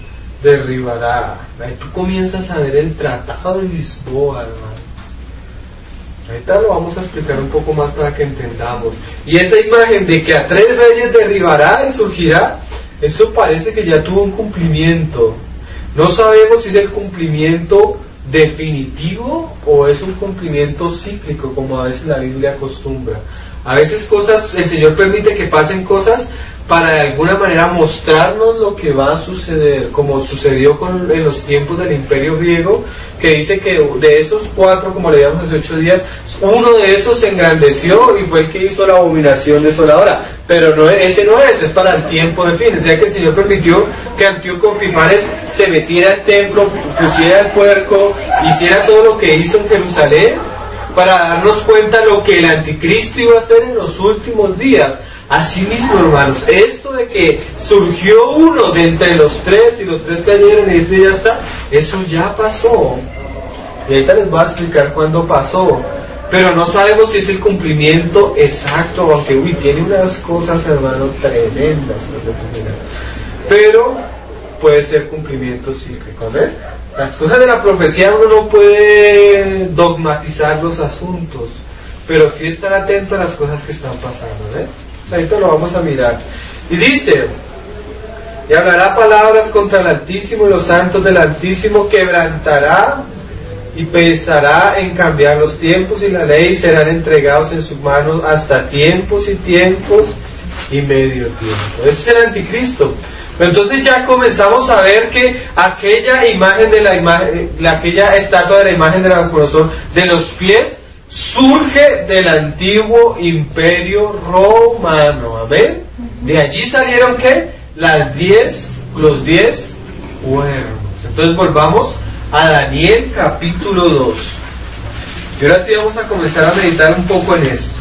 derribará. Ahí tú comienzas a ver el Tratado de Lisboa, hermanos. Ahorita lo vamos a explicar un poco más para que entendamos. Y esa imagen de que a tres reyes derribará y surgirá, eso parece que ya tuvo un cumplimiento. No sabemos si es el cumplimiento definitivo o es un cumplimiento cíclico, como a veces la Biblia acostumbra. A veces cosas, el Señor permite que pasen cosas para de alguna manera mostrarnos lo que va a suceder, como sucedió con, en los tiempos del Imperio griego, que dice que de esos cuatro, como le digamos hace ocho días, uno de esos se engrandeció y fue el que hizo la abominación desoladora, pero no, ese no es, es para el tiempo de fin. O sea que el Señor permitió que Antíoco Epifanes se metiera al templo, pusiera el puerco, hiciera todo lo que hizo en Jerusalén, para darnos cuenta lo que el anticristo iba a hacer en los últimos días. Así mismo, hermanos, esto de que surgió uno de entre los tres y los tres cayeron y este ya está, eso ya pasó. Y ahorita les voy a explicar cuándo pasó. Pero no sabemos si es el cumplimiento exacto, aunque uy, tiene unas cosas, hermano, tremendas. Pero puede ser cumplimiento cíclico. ¿Ves? Las cosas de la profecía uno no puede dogmatizar los asuntos, pero sí estar atento a las cosas que están pasando. ¿Ves? Ahorita lo vamos a mirar. Y dice: y hablará palabras contra el Altísimo y los santos del Altísimo, quebrantará y pensará en cambiar los tiempos y la ley, serán entregados en sus manos hasta tiempos y tiempos y medio tiempo. Ese es el anticristo. Pero entonces ya comenzamos a ver que aquella imagen de la imagen, aquella estatua de la imagen de Nabucodonosor de los pies, surge del antiguo imperio romano. Amén. De allí salieron ¿qué? Las diez, los diez cuernos. Entonces volvamos a Daniel capítulo dos. Y ahora sí vamos a comenzar a meditar un poco en esto.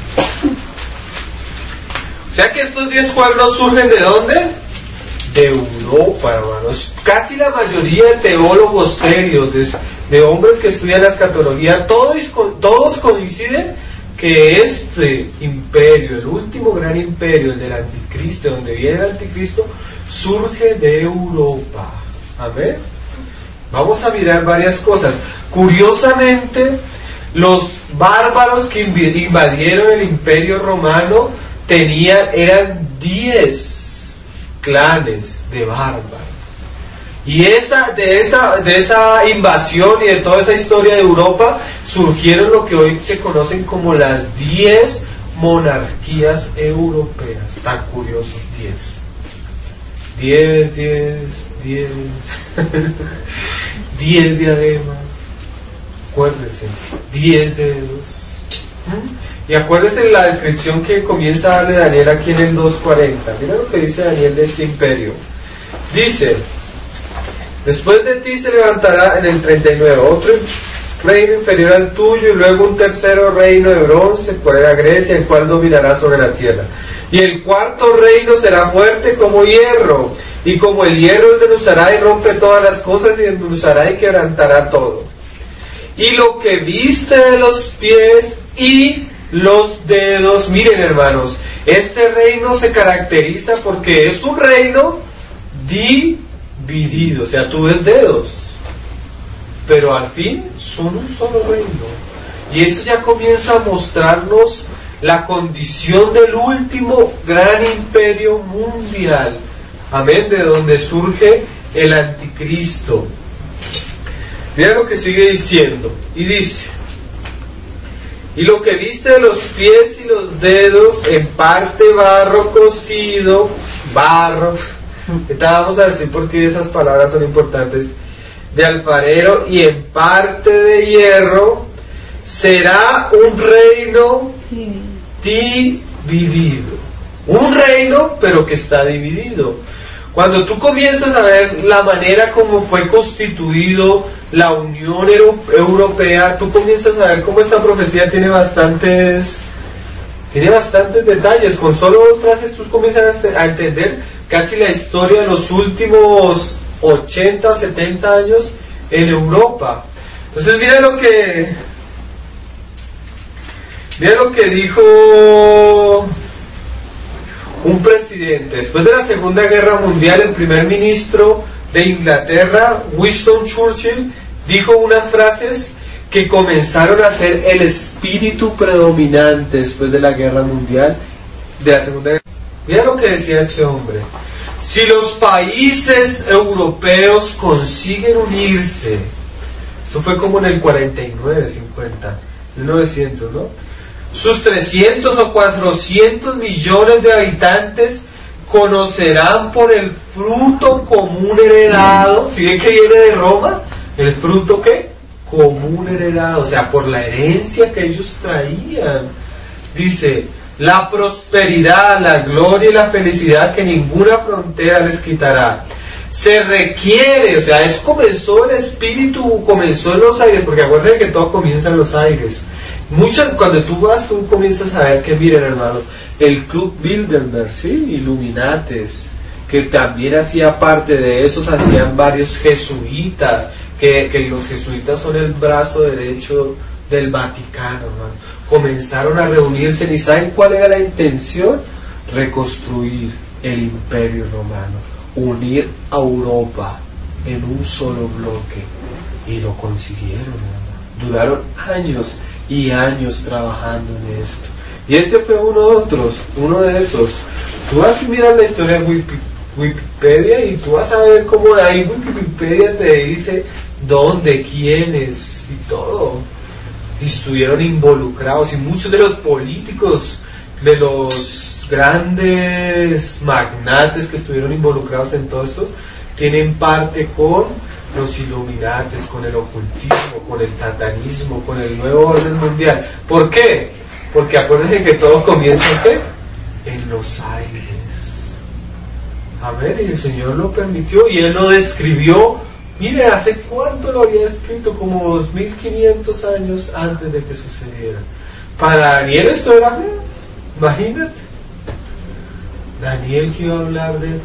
O sea que estos diez cuernos surgen ¿de dónde? De Europa, hermanos. Casi la mayoría de teólogos serios, de, de hombres que estudian la escatología, todos, todos coinciden que este imperio, el último gran imperio, el del anticristo, donde viene el anticristo, surge de Europa. Amén. Vamos a mirar varias cosas. Curiosamente, los bárbaros que invadieron el imperio romano tenían, eran diez clanes de bárbaros. Y esa, de, esa, de esa invasión y de toda esa historia de Europa surgieron lo que hoy se conocen como las diez monarquías europeas. Tan curioso, diez. Diez, diez, diez. Diez diademas. Acuérdense, diez dedos. Y acuérdense la descripción que comienza a darle Daniel aquí en el dos cuarenta. Mira lo que dice Daniel de este imperio. Dice: después de ti se levantará, en el treinta y nueve, otro reino inferior al tuyo, y luego un tercero reino de bronce, cual era Grecia, el cual dominará sobre la tierra. Y el cuarto reino será fuerte como hierro, y como el hierro desmenuzará y rompe todas las cosas, y desmenuzará y quebrantará todo. Y lo que viste de los pies y los dedos, miren hermanos, este reino se caracteriza porque es un reino dividido. O sea, tú ves dedos, pero al fin son un solo reino. Y eso ya comienza a mostrarnos la condición del último gran imperio mundial. Amén, de donde surge el anticristo. Mira lo que sigue diciendo. Y dice: y lo que viste de los pies y los dedos, en parte barro cocido, barro, vamos a decir por qué esas palabras son importantes, de alfarero, y en parte de hierro, será un reino dividido. Un reino, pero que está dividido. Cuando tú comienzas a ver la manera como fue constituido la Unión Europea, tú comienzas a ver cómo esta profecía tiene bastantes tiene bastantes detalles. Con solo dos frases tú comienzas a entender casi la historia de los últimos ochenta, setenta años en Europa. Entonces mira lo que mira lo que dijo un presidente. Después de la Segunda Guerra Mundial, el primer ministro de Inglaterra, Winston Churchill, dijo unas frases que comenzaron a ser el espíritu predominante después de la guerra mundial, de la segunda guerra. Mira lo que decía este hombre: si los países europeos consiguen unirse, esto fue como en el cuarenta y nueve, cincuenta, mil novecientos, ¿no? Sus trescientos o cuatrocientos millones de habitantes conocerán por el fruto común heredado. ¿Sí ven que viene de Roma? ¿El fruto qué? Común heredado, o sea, por la herencia que ellos traían. Dice, la prosperidad, la gloria y la felicidad que ninguna frontera les quitará. Se requiere, o sea, es comenzó el espíritu, comenzó en los aires, porque acuérdense que todo comienza en los aires. Muchas, cuando tú vas, tú comienzas a ver que, miren hermanos, el Club Bilderberg, ¿sí? Illuminates, que también hacía parte de esos, hacían varios jesuitas, que, que los jesuitas son el brazo derecho del Vaticano, hermano. Comenzaron a reunirse, ¿y saben cuál era la intención? Reconstruir el Imperio Romano, unir a Europa en un solo bloque, y lo consiguieron, hermano. Duraron años y años trabajando en esto. Y este fue uno de otros, uno de esos. Tú vas a mirar la historia de Wikipedia y tú vas a ver cómo ahí Wikipedia te dice dónde, quiénes y todo. Y estuvieron involucrados, y muchos de los políticos, de los grandes magnates que estuvieron involucrados en todo esto, tienen parte con los Illuminates, con el ocultismo, con el satanismo, con el nuevo orden mundial. ¿Por qué? Porque acuérdense que todo comienza ¿qué? En los aires. Amén. Y el Señor lo permitió, y Él lo describió. Mire, ¿hace cuánto lo había escrito? Como dos mil quinientos años antes de que sucediera. Para Daniel esto era, imagínate, Daniel que iba a hablar de...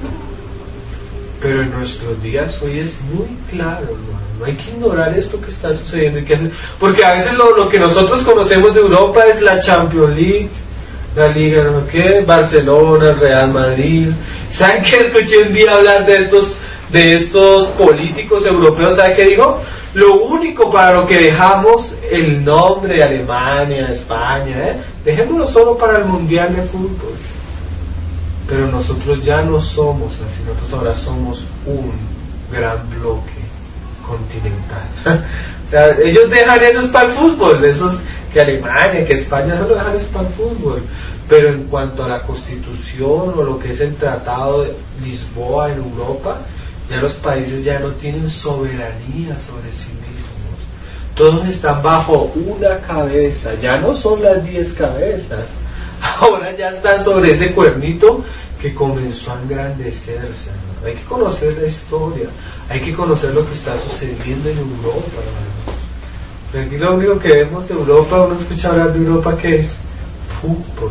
Pero en nuestros días hoy es muy claro, hermano. No hay que ignorar esto que está sucediendo. Porque a veces lo, lo que nosotros conocemos de Europa es la Champions League, la Liga, ¿no? ¿Qué? Barcelona, el Real Madrid. ¿Saben qué? Escuché un día hablar de estos, de estos políticos europeos. ¿Saben qué digo? Lo único para lo que dejamos el nombre de Alemania, España, ¿eh? dejémoslo solo para el Mundial de Fútbol. Pero nosotros ya no somos así, nosotros ahora somos un gran bloque continental. O sea, ellos dejan esos para el fútbol, esos que Alemania, que España, no lo dejan es para el fútbol. Pero en cuanto a la Constitución o lo que es el Tratado de Lisboa en Europa, ya los países ya no tienen soberanía sobre sí mismos. Todos están bajo una cabeza, ya no son las diez cabezas. Ahora ya están sobre ese cuernito que comenzó a engrandecerse, ¿no? Hay que conocer la historia, hay que conocer lo que está sucediendo en Europa, hermanos. Aquí lo único que vemos de Europa, uno escucha hablar de Europa, que es fútbol.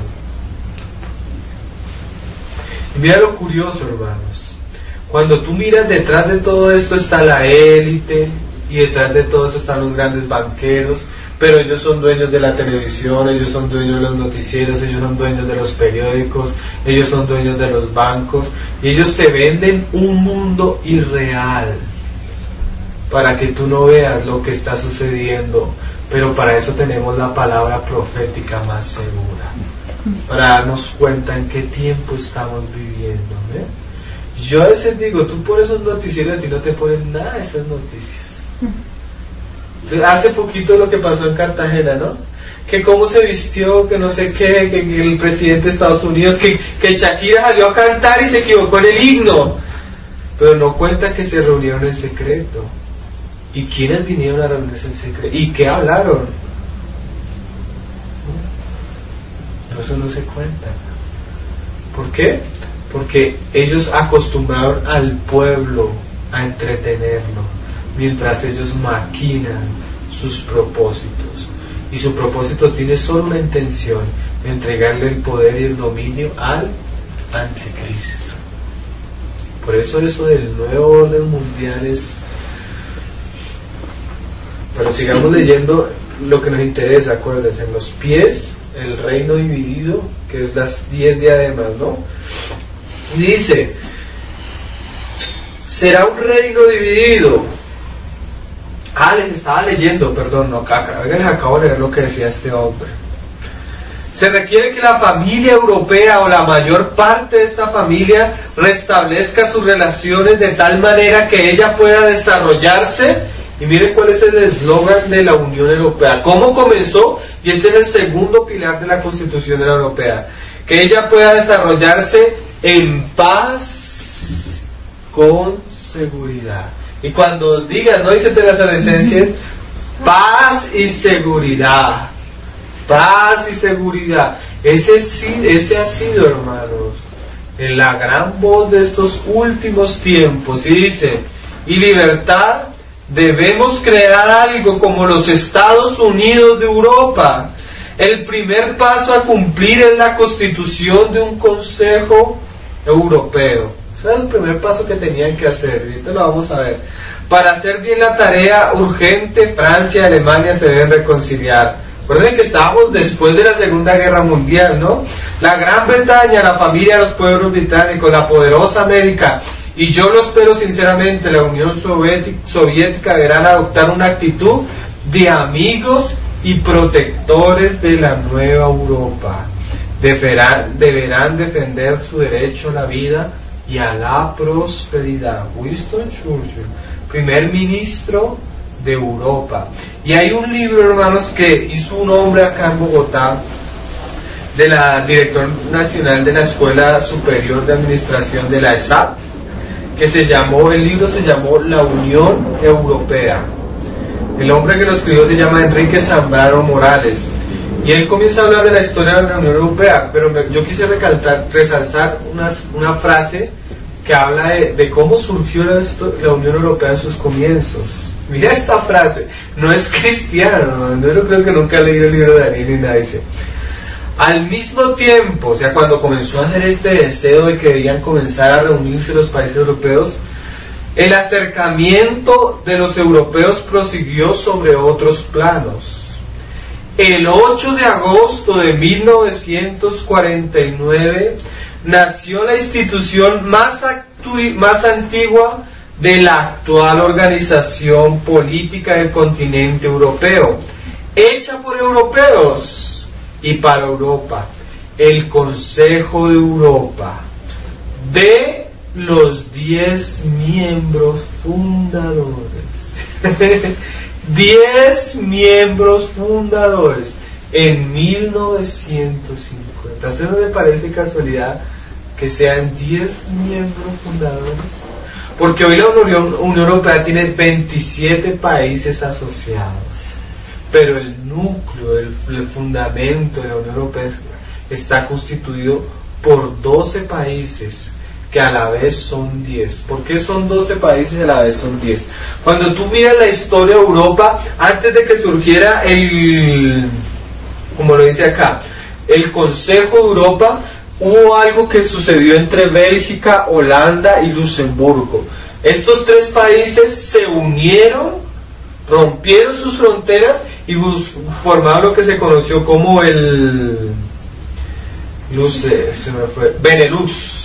Y mira lo curioso, hermanos, cuando tú miras detrás de todo esto está la élite, y detrás de todo eso están los grandes banqueros, pero ellos son dueños de la televisión, ellos son dueños de los noticieros, ellos son dueños de los periódicos, ellos son dueños de los bancos, y ellos te venden un mundo irreal para que tú no veas lo que está sucediendo. Pero para eso tenemos la palabra profética más segura, para darnos cuenta en qué tiempo estamos viviendo, ¿eh? Yo a veces digo, tú por esos noticieros a ti no te ponen nada de esas noticias. Hace poquito lo que pasó en Cartagena, ¿no? Que cómo se vistió, que no sé qué, que el presidente de Estados Unidos, que, que Shakira salió a cantar y se equivocó en el himno, pero no cuenta que se reunieron en secreto. ¿Y quiénes vinieron a reunirse en secreto? ¿Y qué hablaron? No, eso no se cuenta. ¿Por qué? Porque ellos acostumbraron al pueblo a entretenerlo, mientras ellos maquinan sus propósitos. Y su propósito tiene solo una intención: entregarle el poder y el dominio al anticristo. Por eso eso del nuevo orden mundial es... Pero sigamos leyendo lo que nos interesa. Acuérdense, en los pies, el reino dividido, que es las diez diademas, ¿no? Dice, será un reino dividido. Ah, les estaba leyendo, perdón, no, acá, les acabo de leer lo que decía este hombre. Se requiere que la familia europea o la mayor parte de esta familia restablezca sus relaciones de tal manera que ella pueda desarrollarse. Y miren cuál es el eslogan de la Unión Europea. ¿Cómo comenzó? Y este es el segundo pilar de la Constitución de la Europea. Que ella pueda desarrollarse en paz, con seguridad. Y cuando os digan, no dice Tesalonicenses, paz y seguridad. Paz y seguridad. Ese, ese ha sido, hermanos, en la gran voz de estos últimos tiempos. Y dice, y libertad, debemos crear algo como los Estados Unidos de Europa. El primer paso a cumplir es la constitución de un Consejo Europeo. Ese es el primer paso que tenían que hacer. Ahorita lo vamos a ver. Para hacer bien la tarea urgente, Francia y Alemania se deben reconciliar. Recuerden que estábamos después de la Segunda Guerra Mundial, ¿no? La Gran Bretaña, la familia de los pueblos británicos, la poderosa América, y yo lo espero sinceramente, la Unión Soviética deberán adoptar una actitud de amigos y protectores de la nueva Europa. Deberán, deberán defender su derecho a la vida y a la prosperidad. Winston Churchill, primer ministro de Europa. Y hay un libro, hermanos, que hizo un hombre acá en Bogotá, de la director nacional de la Escuela Superior de Administración de la E S A P, que se llamó, el libro se llamó La Unión Europea. El hombre que lo escribió se llama Enrique Zambrano Morales, y él comienza a hablar de la historia de la Unión Europea, pero me, yo quise recalcar, resalzar unas, una frase que habla de, de cómo surgió la, la Unión Europea en sus comienzos. Mira esta frase, no es cristiano, no, yo creo que nunca he leído el libro de Daniel ni nada. Dice, al mismo tiempo, o sea, cuando comenzó a hacer este deseo de que debían comenzar a reunirse los países europeos, el acercamiento de los europeos prosiguió sobre otros planos. El ocho de agosto de mil novecientos cuarenta y nueve nació la institución más, actu- más antigua de la actual organización política del continente europeo, hecha por europeos y para Europa, el Consejo de Europa, de los diez miembros fundadores. Diez miembros fundadores en mil novecientos cincuenta. ¿A no le parece casualidad que sean diez miembros fundadores? Porque hoy la Unión, Unión Europea tiene veintisiete países asociados, pero el núcleo, el, el fundamento de la Unión Europea está constituido por doce países que a la vez son diez. ¿Por qué son doce países y a la vez son diez? Cuando tú miras la historia de Europa, antes de que surgiera el, como lo dice acá, el Consejo de Europa, hubo algo que sucedió entre Bélgica, Holanda y Luxemburgo. Estos tres países se unieron, rompieron sus fronteras y formaron lo que se conoció como el Luce, se me fue, Benelux.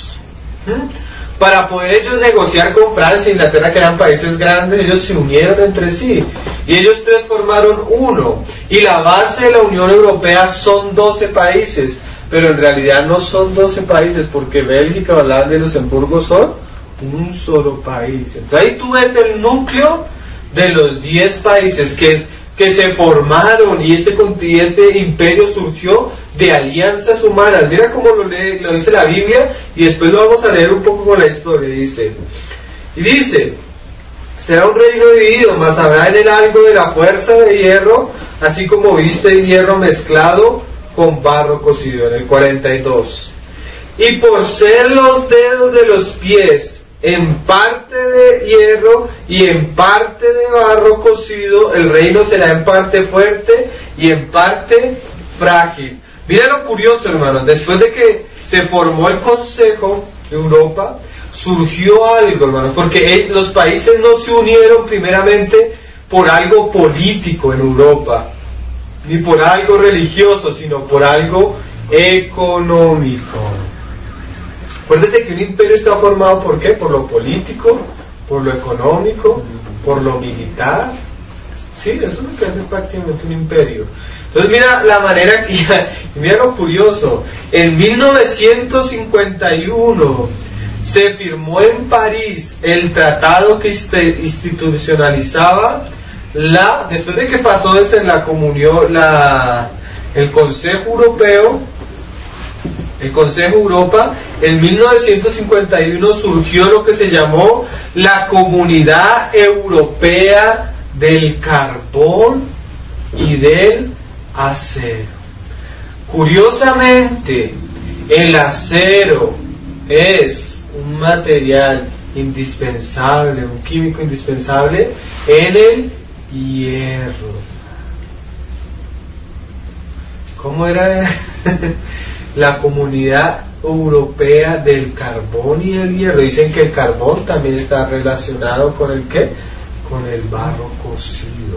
Para poder ellos negociar con Francia e Inglaterra, que eran países grandes, ellos se unieron entre sí y ellos tres formaron uno, y la base de la Unión Europea son doce países, pero en realidad no son doce países, porque Bélgica, Holanda y Luxemburgo son un solo país. Entonces ahí tú ves el núcleo de los diez países que, es, que se formaron, y este, y este imperio surgió de alianzas humanas. Mira cómo lo, lee, lo dice la Biblia, y después lo vamos a leer un poco con la historia. Dice, y dice, será un reino dividido, mas habrá en él algo de la fuerza de hierro, así como viste hierro mezclado con barro cocido. En el cuarenta y dos, y por ser los dedos de los pies en parte de hierro y en parte de barro cocido, el reino será en parte fuerte y en parte frágil. Mira lo curioso, hermanos, después de que se formó el Consejo de Europa, surgió algo, hermanos, porque los países no se unieron primeramente por algo político en Europa, ni por algo religioso, sino por algo económico. Acuérdate que un imperio está formado ¿por qué? Por lo político, por lo económico, por lo militar Sí, eso es lo que hace prácticamente un imperio. Entonces mira la manera, y mira lo curioso, en mil novecientos cincuenta y uno se firmó en París el tratado que institucionalizaba la, después de que pasó desde la comunión, la, el Consejo Europeo, el Consejo Europa, en mil novecientos cincuenta y uno surgió lo que se llamó la Comunidad Europea del Carbón y del Acero. Curiosamente, el acero es un material indispensable, un químico indispensable en el hierro. ¿Cómo era la Comunidad Europea del Carbón y el Hierro? Dicen que el carbón también está relacionado con el ¿qué? Con el barro cocido.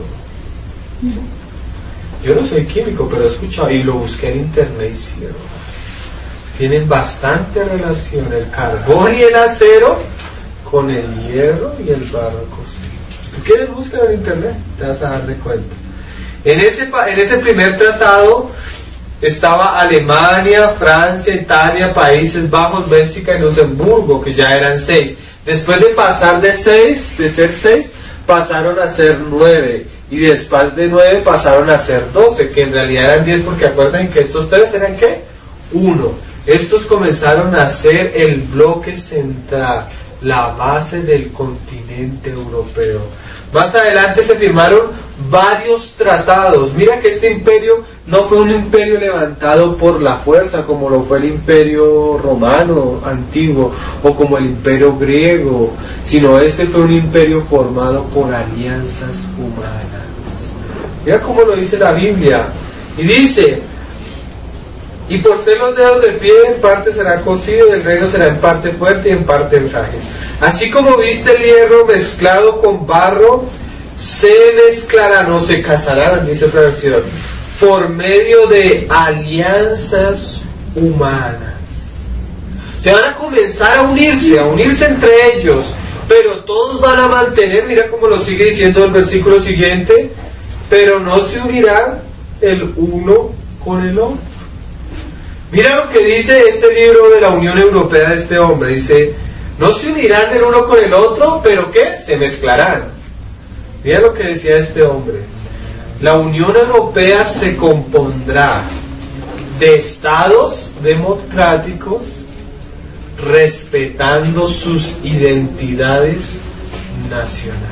Yo no soy químico, pero he escuchado y lo busqué en internet y sí, ¿no? Tienen bastante relación el carbón y el acero con el hierro y el barro cocido. Si tú quieres, búscalo en internet, te vas a dar de cuenta. En ese, en ese primer tratado estaba Alemania, Francia, Italia, Países Bajos, Bélgica y Luxemburgo, que ya eran seis. Después de pasar de seis, de ser seis, pasaron a ser nueve. Y después de nueve pasaron a ser doce, que en realidad eran diez, porque acuerdan que estos tres eran ¿qué? Uno. Estos comenzaron a ser el bloque central, la base del continente europeo. Más adelante se firmaron varios tratados. Mira que este imperio no fue un imperio levantado por la fuerza, como lo fue el imperio romano antiguo, o como el imperio griego, sino este fue un imperio formado por alianzas humanas. Mira cómo lo dice la Biblia. Y dice: y por ser los dedos del pie en parte será cocido, y el reino será en parte fuerte y en parte frágil. Así como viste el hierro mezclado con barro, se mezclarán, no se casarán, dice otra versión, por medio de alianzas humanas. Se van a comenzar a unirse, a unirse entre ellos, pero todos van a mantener, mira cómo lo sigue diciendo el versículo siguiente, pero no se unirán el uno con el otro. Mira lo que dice este libro de la Unión Europea de este hombre, dice: no se unirán el uno con el otro, pero ¿qué? Se mezclarán. Mira lo que decía este hombre: la Unión Europea se compondrá de estados democráticos respetando sus identidades nacionales.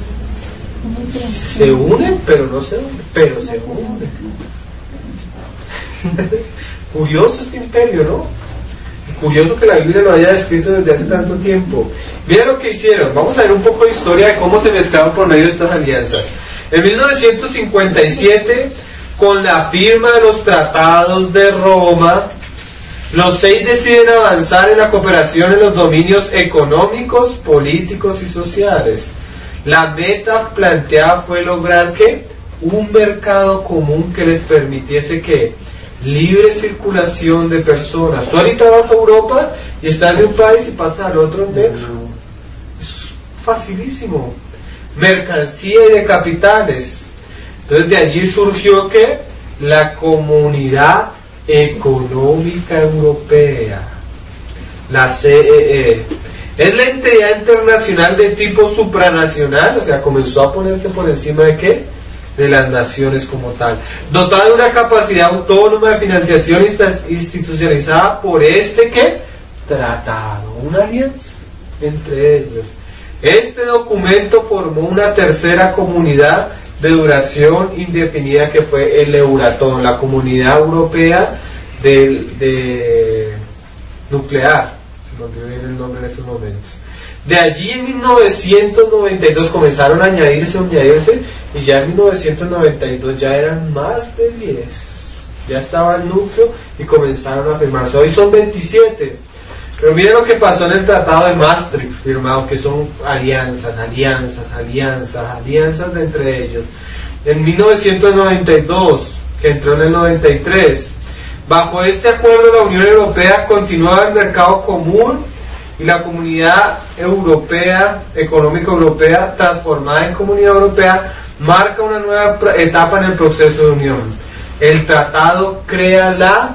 Se unen, pero no se unen, pero se unen. Curioso este imperio, ¿no? Curioso que la Biblia lo haya descrito desde hace tanto tiempo. Mira lo que hicieron. Vamos a ver un poco de historia de cómo se mezclaron por medio de estas alianzas. En mil novecientos cincuenta y siete, con la firma de los tratados de Roma, los seis deciden avanzar en la cooperación en los dominios económicos, políticos y sociales. La meta planteada fue lograr ¿qué? Un mercado común que les permitiese ¿qué? Libre circulación de personas. Tú ahorita vas a Europa y estás de un país y pasas al otro en metro. Es facilísimo. Mercancía y de capitales. Entonces de allí surgió ¿qué? La Comunidad Económica Europea, la C E E. Es la entidad internacional de tipo supranacional, o sea, comenzó a ponerse por encima de ¿qué? De las naciones como tal, dotada de una capacidad autónoma de financiación institucionalizada por este ¿qué? Tratado, una alianza entre ellos. Este documento formó una tercera comunidad de duración indefinida que fue el Euratom, la Comunidad Europea de, de nuclear, se me olvidó el nombre en estos momentos. De allí en mil novecientos noventa y dos comenzaron a añadirse, añadirse, y ya en mil novecientos noventa y dos ya eran más de diez. Ya estaba el núcleo y comenzaron a firmarse. Hoy son veintisiete. Pero miren lo que pasó en el Tratado de Maastricht, firmado, que son alianzas, alianzas, alianzas, alianzas de entre ellos. En mil novecientos noventa y dos, que entró en el noventa y tres, bajo este acuerdo la Unión Europea continuaba el mercado común y la Comunidad Europea, Económica Europea, transformada en Comunidad Europea, marca una nueva etapa en el proceso de unión. El tratado crea la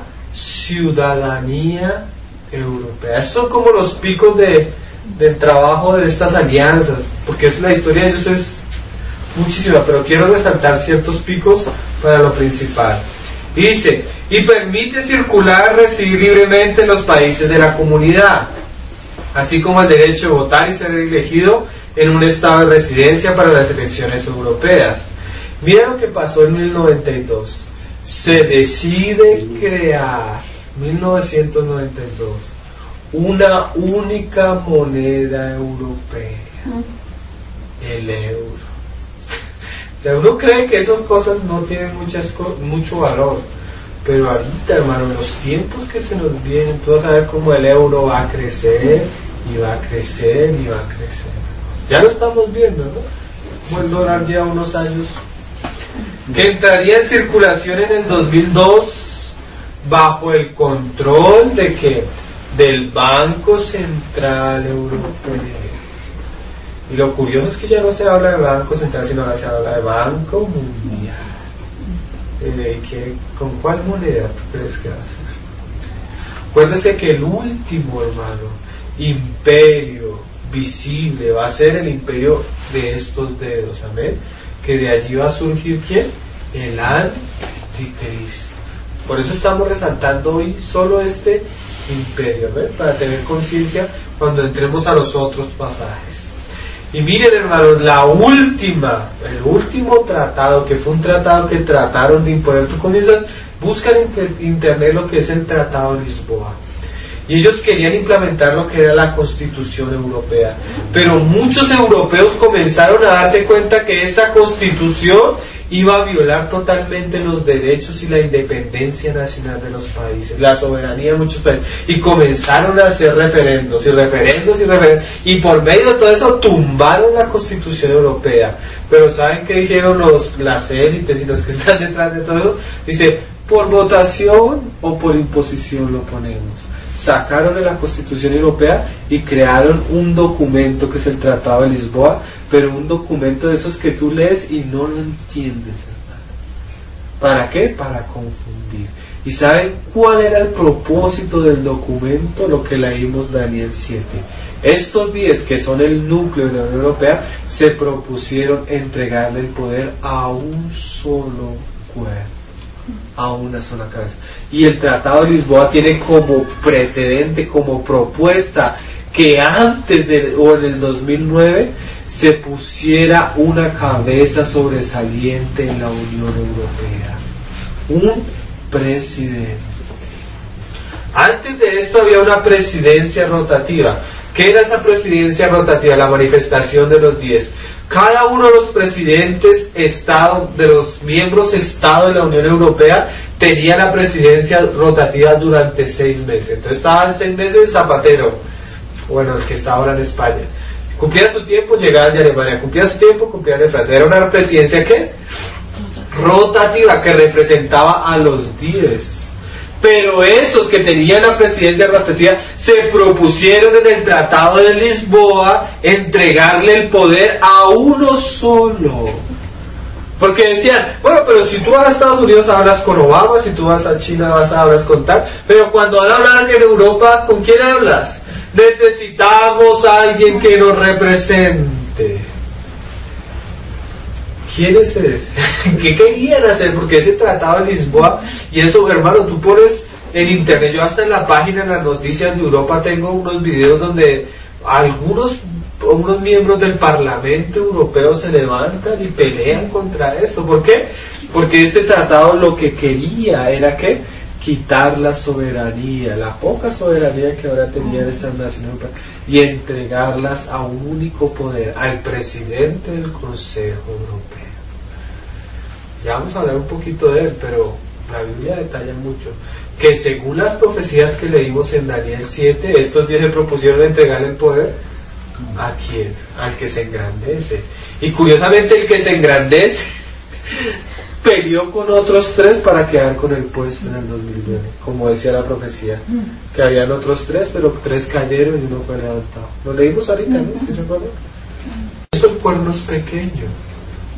ciudadanía europea. Estos son como los picos de, del trabajo de estas alianzas, porque es, la historia de ellos es muchísima, pero quiero resaltar ciertos picos para lo principal. Dice, y permite circular, recibir libremente en los países de la comunidad, así como el derecho de votar y ser elegido en un estado de residencia para las elecciones europeas. Mira lo que pasó en mil novecientos noventa y dos. Se decide crear, mil novecientos noventa y dos, una única moneda europea, el euro. O sea, uno cree que esas cosas no tienen muchas co- mucho valor, pero ahorita, hermano, en los tiempos que se nos vienen, tú vas a ver cómo el euro va a crecer, y va a crecer, y va a crecer. Ya lo estamos viendo, ¿no? Como el dólar lleva unos años, que entraría en circulación en el dos mil dos, bajo el control de que del Banco Central Europeo. Y lo curioso es que ya no se habla de Banco Central, sino ahora se habla de Banco Mundial. Eh, ¿qué, ¿Con cuál moneda tú crees que va a ser? Acuérdese que el último, hermano, imperio visible va a ser el imperio de estos dedos, amén. Que de allí va a surgir ¿quién? El anticristo. Por eso estamos resaltando hoy solo este imperio, ¿ven? Para tener conciencia cuando entremos a los otros pasajes. Y miren, hermanos, la última, el último tratado, que fue un tratado que trataron de imponer. Tú comienzas, buscan en internet lo que es el Tratado de Lisboa. Y ellos querían implementar lo que era la Constitución Europea. Pero muchos europeos comenzaron a darse cuenta que esta Constitución iba a violar totalmente los derechos y la independencia nacional de los países, la soberanía de muchos países, y comenzaron a hacer referendos y referendos y referendos, y por medio de todo eso tumbaron la Constitución Europea. Pero ¿saben qué dijeron los, las élites y los que están detrás de todo eso? Dice, por votación o por imposición lo ponemos. Sacaron de la Constitución Europea y crearon un documento que es el Tratado de Lisboa, pero un documento de esos que tú lees y no lo entiendes, hermano. ¿Para qué? Para confundir. ¿Y saben cuál era el propósito del documento? Lo que leímos Daniel siete. Estos diez, que son el núcleo de la Unión Europea, se propusieron entregarle el poder a un solo cuerpo, a una sola cabeza. Y el Tratado de Lisboa tiene como precedente, como propuesta, que antes de, o en el dos mil nueve se pusiera una cabeza sobresaliente en la Unión Europea, un presidente. Antes de esto había una presidencia rotativa. ¿Qué era esa presidencia rotativa? La manifestación de los diez. Cada uno de los presidentes estado, de los miembros Estado de la Unión Europea tenía la presidencia rotativa durante seis meses. Entonces estaban seis meses Zapatero, bueno, el que está ahora en España. Cumplía su tiempo, llegaba de Alemania. Cumplía su tiempo, cumplía de Francia. Era una presidencia ¿qué? Rotativa, que representaba a los diez. Pero esos que tenían la presidencia rotativa se propusieron en el Tratado de Lisboa entregarle el poder a uno solo. Porque decían, bueno, pero si tú vas a Estados Unidos hablas con Obama, si tú vas a China vas a hablas con tal, pero cuando van a hablar en Europa, ¿con quién hablas? Necesitamos a alguien que nos represente. ¿Quién es ese? ¿Qué querían hacer? Porque ese Tratado de Lisboa, y eso, hermano, tú pones en internet, yo hasta en la página, en las noticias de Europa, tengo unos videos donde algunos unos miembros del Parlamento Europeo se levantan y pelean contra esto. ¿Por qué? Porque este tratado lo que quería era que quitar la soberanía, la poca soberanía que ahora tenían estas naciones europeas, y entregarlas a un único poder, al presidente del Consejo Europeo. Ya vamos a hablar un poquito de él, pero la Biblia detalla mucho que según las profecías que leímos en Daniel siete, estos diez se propusieron entregarle el poder ¿a quién? Al que se engrandece. Y curiosamente el que se engrandece peleó con otros tres para quedar con el puesto en el dos mil nueve, como decía la profecía, que habían otros tres, pero tres cayeron y uno fue levantado. Lo leímos ahorita, ¿no? ¿Sí se acuerdan? Eso el cuerno es pequeño,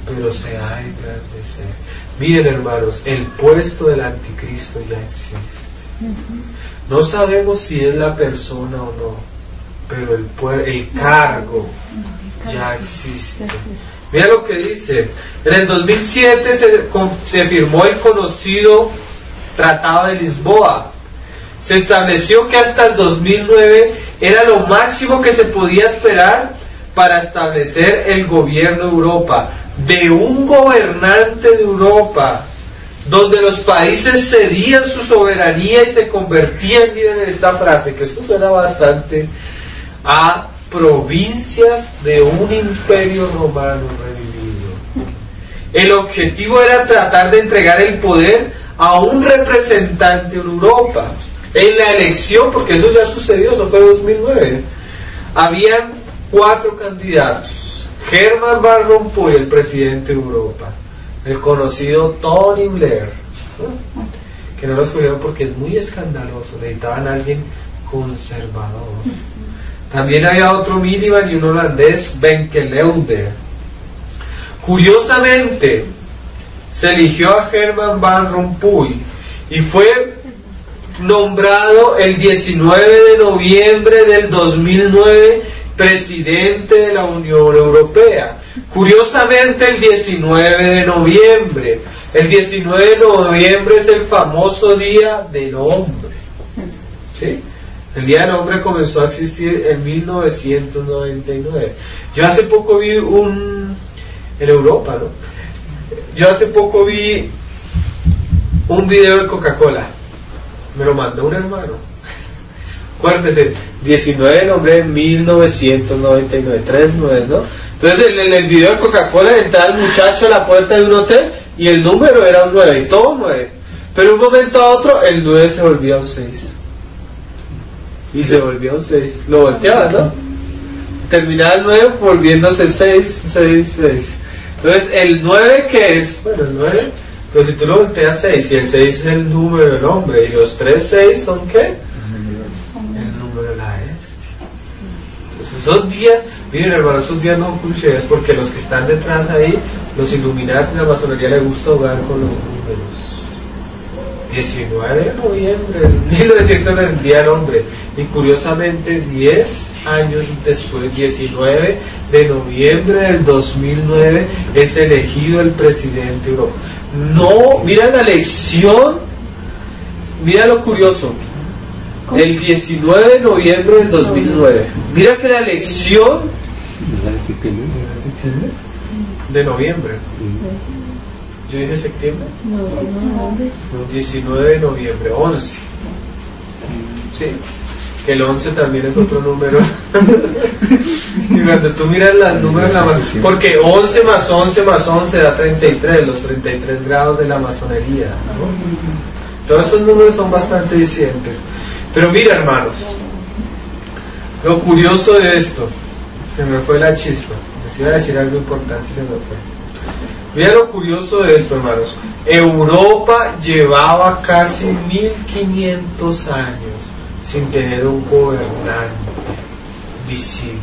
pero se ha de engrandecer. Miren, hermanos, el puesto del anticristo ya existe. No sabemos si es la persona o no, pero el, pu- el cargo ya existe. Mira lo que dice. En el dos mil siete se, se firmó el conocido Tratado de Lisboa. Se estableció que hasta el dos mil nueve era lo máximo que se podía esperar para establecer el gobierno de Europa, de un gobernante de Europa, donde los países cedían su soberanía y se convertían, miren esta frase, que esto suena bastante, a provincias de un imperio romano revivido. El objetivo era tratar de entregar el poder a un representante en Europa. En la elección, porque eso ya sucedió, eso fue en dos mil nueve, habían cuatro candidatos. Herman Van Rompuy, el presidente de Europa, el conocido Tony Blair, ¿no? Que no lo escogieron porque es muy escandaloso, necesitaban a alguien conservador. También había otro Miliband y un holandés, Benkeleuder. Curiosamente, se eligió a Herman Van Rompuy y fue nombrado el diecinueve de noviembre del dos mil nueve presidente de la Unión Europea. Curiosamente, el diecinueve de noviembre. El diecinueve de noviembre es el famoso Día del Hombre. ¿Sí? El Día del Hombre comenzó a existir en mil novecientos noventa y nueve. Yo hace poco vi un... en Europa, ¿no? Yo hace poco vi un video de Coca-Cola. Me lo mandó un hermano. Acuérdense, diecinueve de noviembre de mil novecientos noventa y nueve, tres nueve, ¿no? Entonces en el, el video de Coca-Cola entraba el muchacho a la puerta de un hotel y el número era un nueve, y todo nueve. Pero un momento a otro el nueve se volvía un seis. Y se volvía un seis. Lo volteaba, ¿no? Terminaba el nueve volviéndose seis, seis, seis. Entonces el nueve, ¿qué es? Bueno, el nueve, pero si tú lo volteas seis, y el seis es el número del hombre, y los tres seis son ¿qué? El número de la bestia. Entonces esos días, miren hermanos, esos días no son porque los que están detrás ahí, los Illuminati, la masonería, les gusta jugar con los números. diecinueve de noviembre de mil novecientos nueve, el Día del Hombre, y curiosamente diez años después, diecinueve de noviembre del dos mil nueve, es elegido el presidente de Europa. No, mira la elección, mira lo curioso, el diecinueve de noviembre del dos mil nueve, mira que la elección de noviembre, yo dije septiembre, No, no, no. diecinueve de noviembre, once, sí, que el once también es otro número. Y cuando tú miras los números, la ma- porque once más once más once da treinta y tres, los treinta y tres grados de la masonería, ¿no? Todos esos números son bastante disidentes. Pero mira, hermanos, lo curioso de esto, se me fue la chispa, les iba a decir algo importante y se me fue. Mira lo curioso de esto, hermanos. Europa llevaba casi mil quinientos años sin tener un gobernante visible.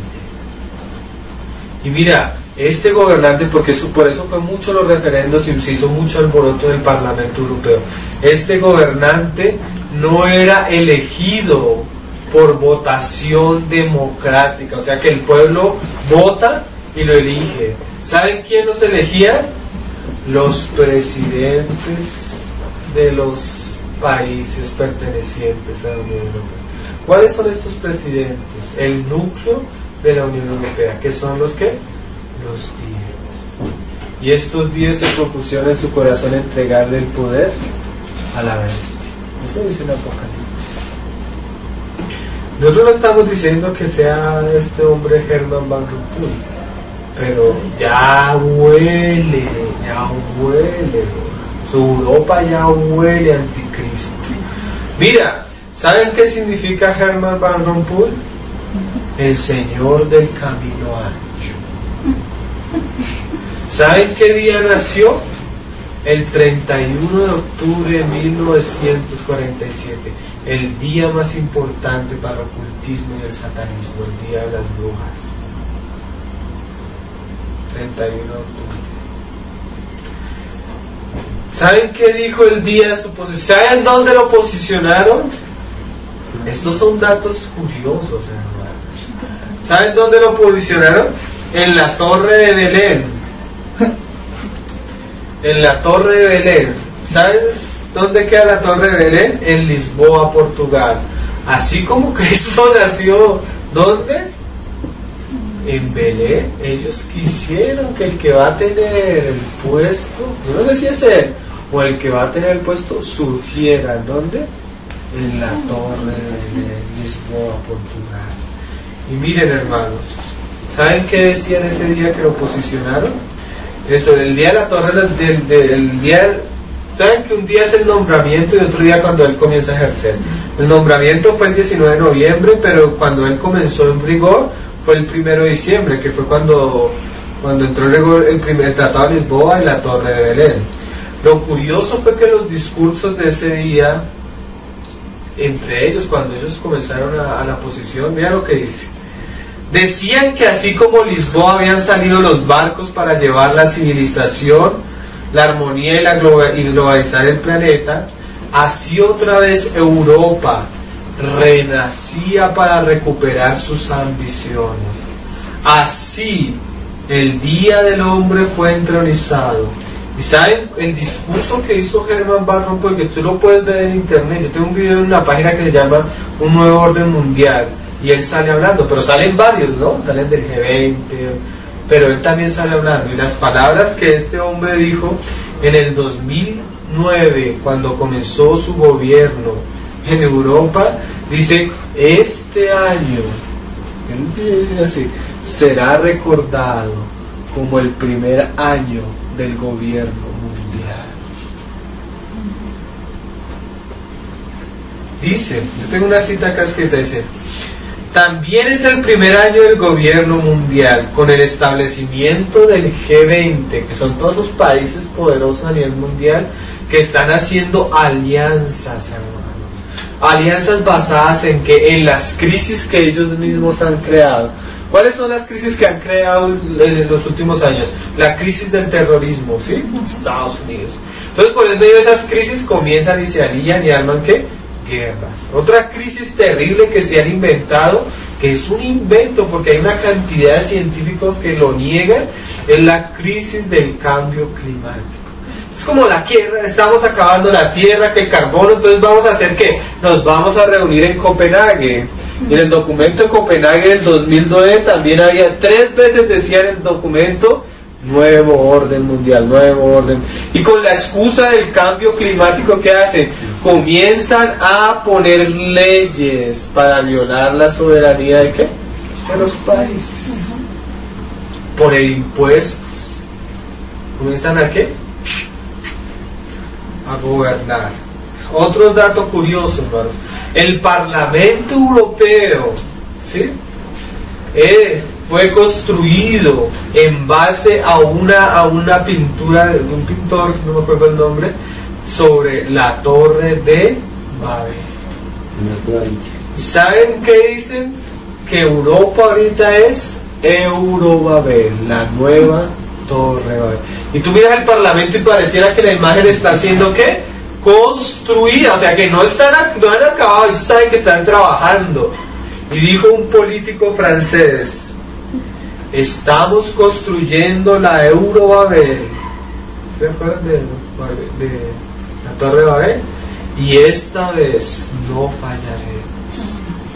Y mira, este gobernante, porque eso, por eso fue mucho los referendos y se hizo mucho alboroto en el Parlamento Europeo. Este gobernante no era elegido por votación democrática, o sea que el pueblo vota y lo elige. ¿Saben quién los elegía? Los presidentes de los países pertenecientes a la Unión Europea. ¿Cuáles son estos presidentes? El núcleo de la Unión Europea, que son los que los diez. Y estos diez se propusieron en su corazón entregarle el poder a la bestia. Eso dice el Apocalipsis. Nosotros no estamos diciendo que sea este hombre Herman Van Rompuy, pero ya huele, ya huele, su Europa ya huele anticristo. Mira, ¿saben qué significa Herman Van Rompuy? El señor del camino ancho. ¿Saben qué día nació? El treinta y uno de octubre de mil novecientos cuarenta y siete, el día más importante para el ocultismo y el satanismo, el día de las brujas. treinta y uno de octubre. ¿Saben qué dijo el día de su posición? ¿Saben dónde lo posicionaron? Estos son datos curiosos, hermanos. ¿Saben dónde lo posicionaron? En la Torre de Belén. En la Torre de Belén. ¿Sabes dónde queda la Torre de Belén? En Lisboa, Portugal. Así como Cristo nació, ¿dónde? En Belén. Ellos quisieron que el que va a tener el puesto, yo no sé si es él, o el que va a tener el puesto surgiera, ¿dónde? En la Torre de Lisboa, Portugal. Y miren, hermanos, ¿saben qué decían ese día que lo posicionaron? Eso, del día de la Torre, del, del, del día, ¿saben que un día es el nombramiento y otro día cuando él comienza a ejercer? El nombramiento fue el diecinueve de noviembre, pero cuando él comenzó en rigor fue el primero de diciembre, que fue cuando, cuando entró en rigor el primer el Tratado de Lisboa y la Torre de Belén. Lo curioso fue que los discursos de ese día, entre ellos, cuando ellos comenzaron a, a la posición, mira lo que dice. Decían que así como Lisboa habían salido los barcos para llevar la civilización, la armonía y la global, y globalizar el planeta, así otra vez Europa renacía para recuperar sus ambiciones. Así el día del hombre fue entronizado. Y saben, el discurso que hizo Herman Van Rompuy, que tú lo puedes ver en internet, yo tengo un video en una página que se llama Un Nuevo Orden Mundial, y él sale hablando, pero salen varios, ¿no? Salen del G veinte, pero él también sale hablando, y las palabras que este hombre dijo en el dos mil nueve, cuando comenzó su gobierno en Europa, dice: este año, él dice así, será recordado como el primer año del gobierno mundial. Dice, yo tengo una cita acá escrita, dice: también es el primer año del gobierno mundial, con el establecimiento del G veinte, que son todos esos países poderosos a nivel mundial que están haciendo alianzas, hermanos. Alianzas basadas en que en las crisis que ellos mismos han creado. ¿Cuáles son las crisis que han creado en los últimos años? La crisis del terrorismo, ¿sí? Estados Unidos. Entonces, por el medio de esas crisis comienzan y se alían y arman, ¿qué? Guerras. Otra crisis terrible que se han inventado, que es un invento porque hay una cantidad de científicos que lo niegan, es la crisis del cambio climático. Es como la tierra, estamos acabando la tierra, que el carbono, entonces vamos a hacer ¿qué? Nos vamos a reunir en Copenhague. Y en el documento de Copenhague del dos mil nueve también había, tres veces decía en el documento, nuevo orden mundial, nuevo orden. Y con la excusa del cambio climático, ¿qué hacen? Comienzan a poner leyes para violar la soberanía de ¿qué? De los países. Poner impuestos. ¿Comienzan a qué? A gobernar. Otro dato curioso, hermanos. El Parlamento Europeo, ¿sí? Eh, fue construido en base a una, a una pintura de un pintor, no me acuerdo el nombre, sobre la Torre de Babel. ¿Saben qué dicen? Que Europa ahorita es Eurobabel, la nueva Torre de Babel. Y tú miras el Parlamento y pareciera que la imagen está siendo ¿qué? Construida, o sea que no están, no han acabado, ellos saben que están trabajando. Y dijo un político francés: estamos construyendo la Eurobabel. ¿Se acuerdan de, de la Torre de Babel? Y esta vez no fallaremos.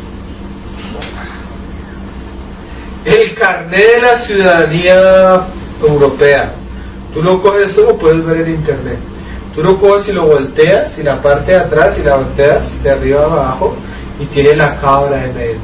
El carnet de la ciudadanía europea, tú lo coges, eso lo puedes ver en internet. Tú lo coges y lo volteas, y la parte de atrás, y la volteas de arriba a abajo, y tiene la cabra de medio.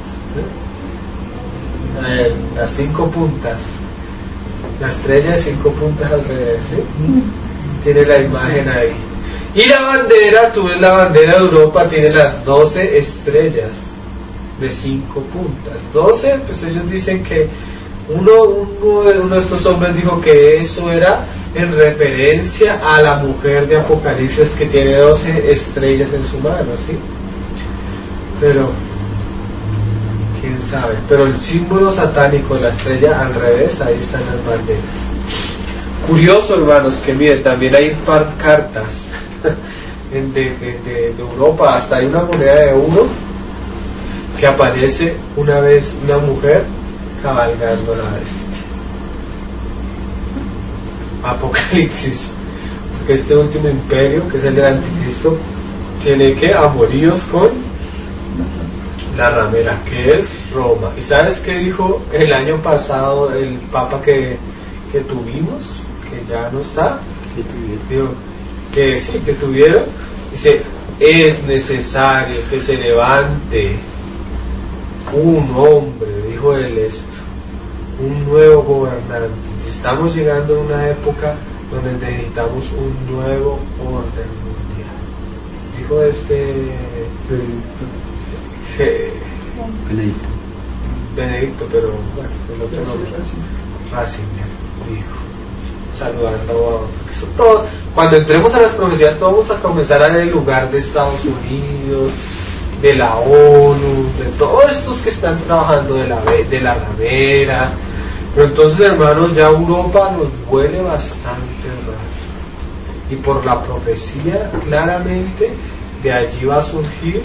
¿Sí? Las cinco puntas, la estrella de cinco puntas al revés, ¿sí? Tiene la imagen ahí. Y la bandera, tú ves la bandera de Europa, tiene las doce estrellas de cinco puntas. doce, pues ellos dicen que uno, uno, uno de estos hombres dijo que eso era en referencia a la mujer de Apocalipsis que tiene doce estrellas en su mano, ¿sí? Pero quién sabe, pero el símbolo satánico de la estrella al revés, ahí están las banderas. Curioso, hermanos, que miren, también hay par cartas de, de, de, de Europa, hasta hay una moneda de euro que aparece una vez una mujer cabalgando la bestia. Apocalipsis, porque este último imperio, que es el del anticristo, tiene que amoríos con la ramera, que es Roma. ¿Y sabes qué dijo el año pasado el papa que, que tuvimos, que ya no está? Dijo que sí, que tuvieron. Dice, es necesario que se levante un hombre, dijo él esto, un nuevo gobernante. Estamos llegando a una época donde necesitamos un nuevo orden mundial. Dijo este Je, Benedicto. Benedicto, pero bueno, el otro nombre, Ratzinger, dijo, saludando a eso todo. Cuando entremos a las profecías, todos vamos a comenzar a ver el lugar de Estados Unidos, de la ONU, de todos estos que están trabajando, de la de la ramera. Pero entonces, hermanos, ya Europa nos huele bastante, hermanos, y por la profecía claramente de allí va a surgir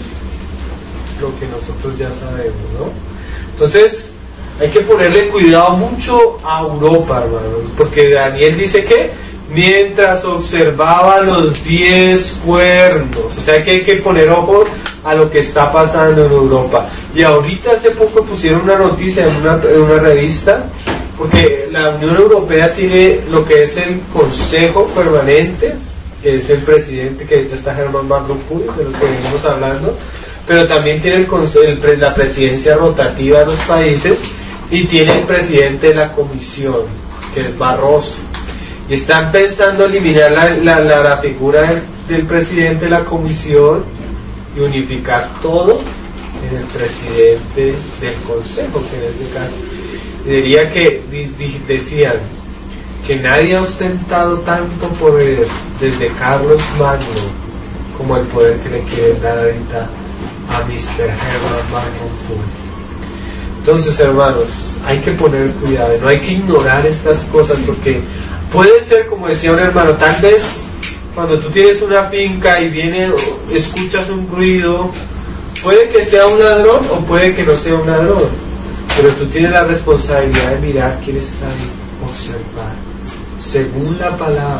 lo que nosotros ya sabemos, ¿no? Entonces hay que ponerle cuidado mucho a Europa, hermanos, porque Daniel dice que mientras observaba los diez cuernos, o sea que hay que poner ojo a lo que está pasando en Europa. Y ahorita hace poco pusieron una noticia en una, en una revista, porque la Unión Europea tiene lo que es el Consejo Permanente, que es el presidente, que ahorita está Germán Van Rompuy, de lo que venimos hablando, pero también tiene el, el, la presidencia rotativa de los países, y tiene el presidente de la comisión, que es Barroso, y están pensando eliminar la, la, la, la figura del, del presidente de la comisión y unificar todo en el presidente del consejo, que en este caso diría que di, di, decían que nadie ha ostentado tanto poder desde Carlos Magno como el poder que le quieren dar ahorita a mister Herman Van Rompuy. Entonces, hermanos, hay que poner cuidado, no hay que ignorar estas cosas, porque puede ser, como decía un hermano, tal vez cuando tú tienes una finca y viene, escuchas un ruido, puede que sea un ladrón o puede que no sea un ladrón, pero tú tienes la responsabilidad de mirar quién está ahí, observar, según la palabra,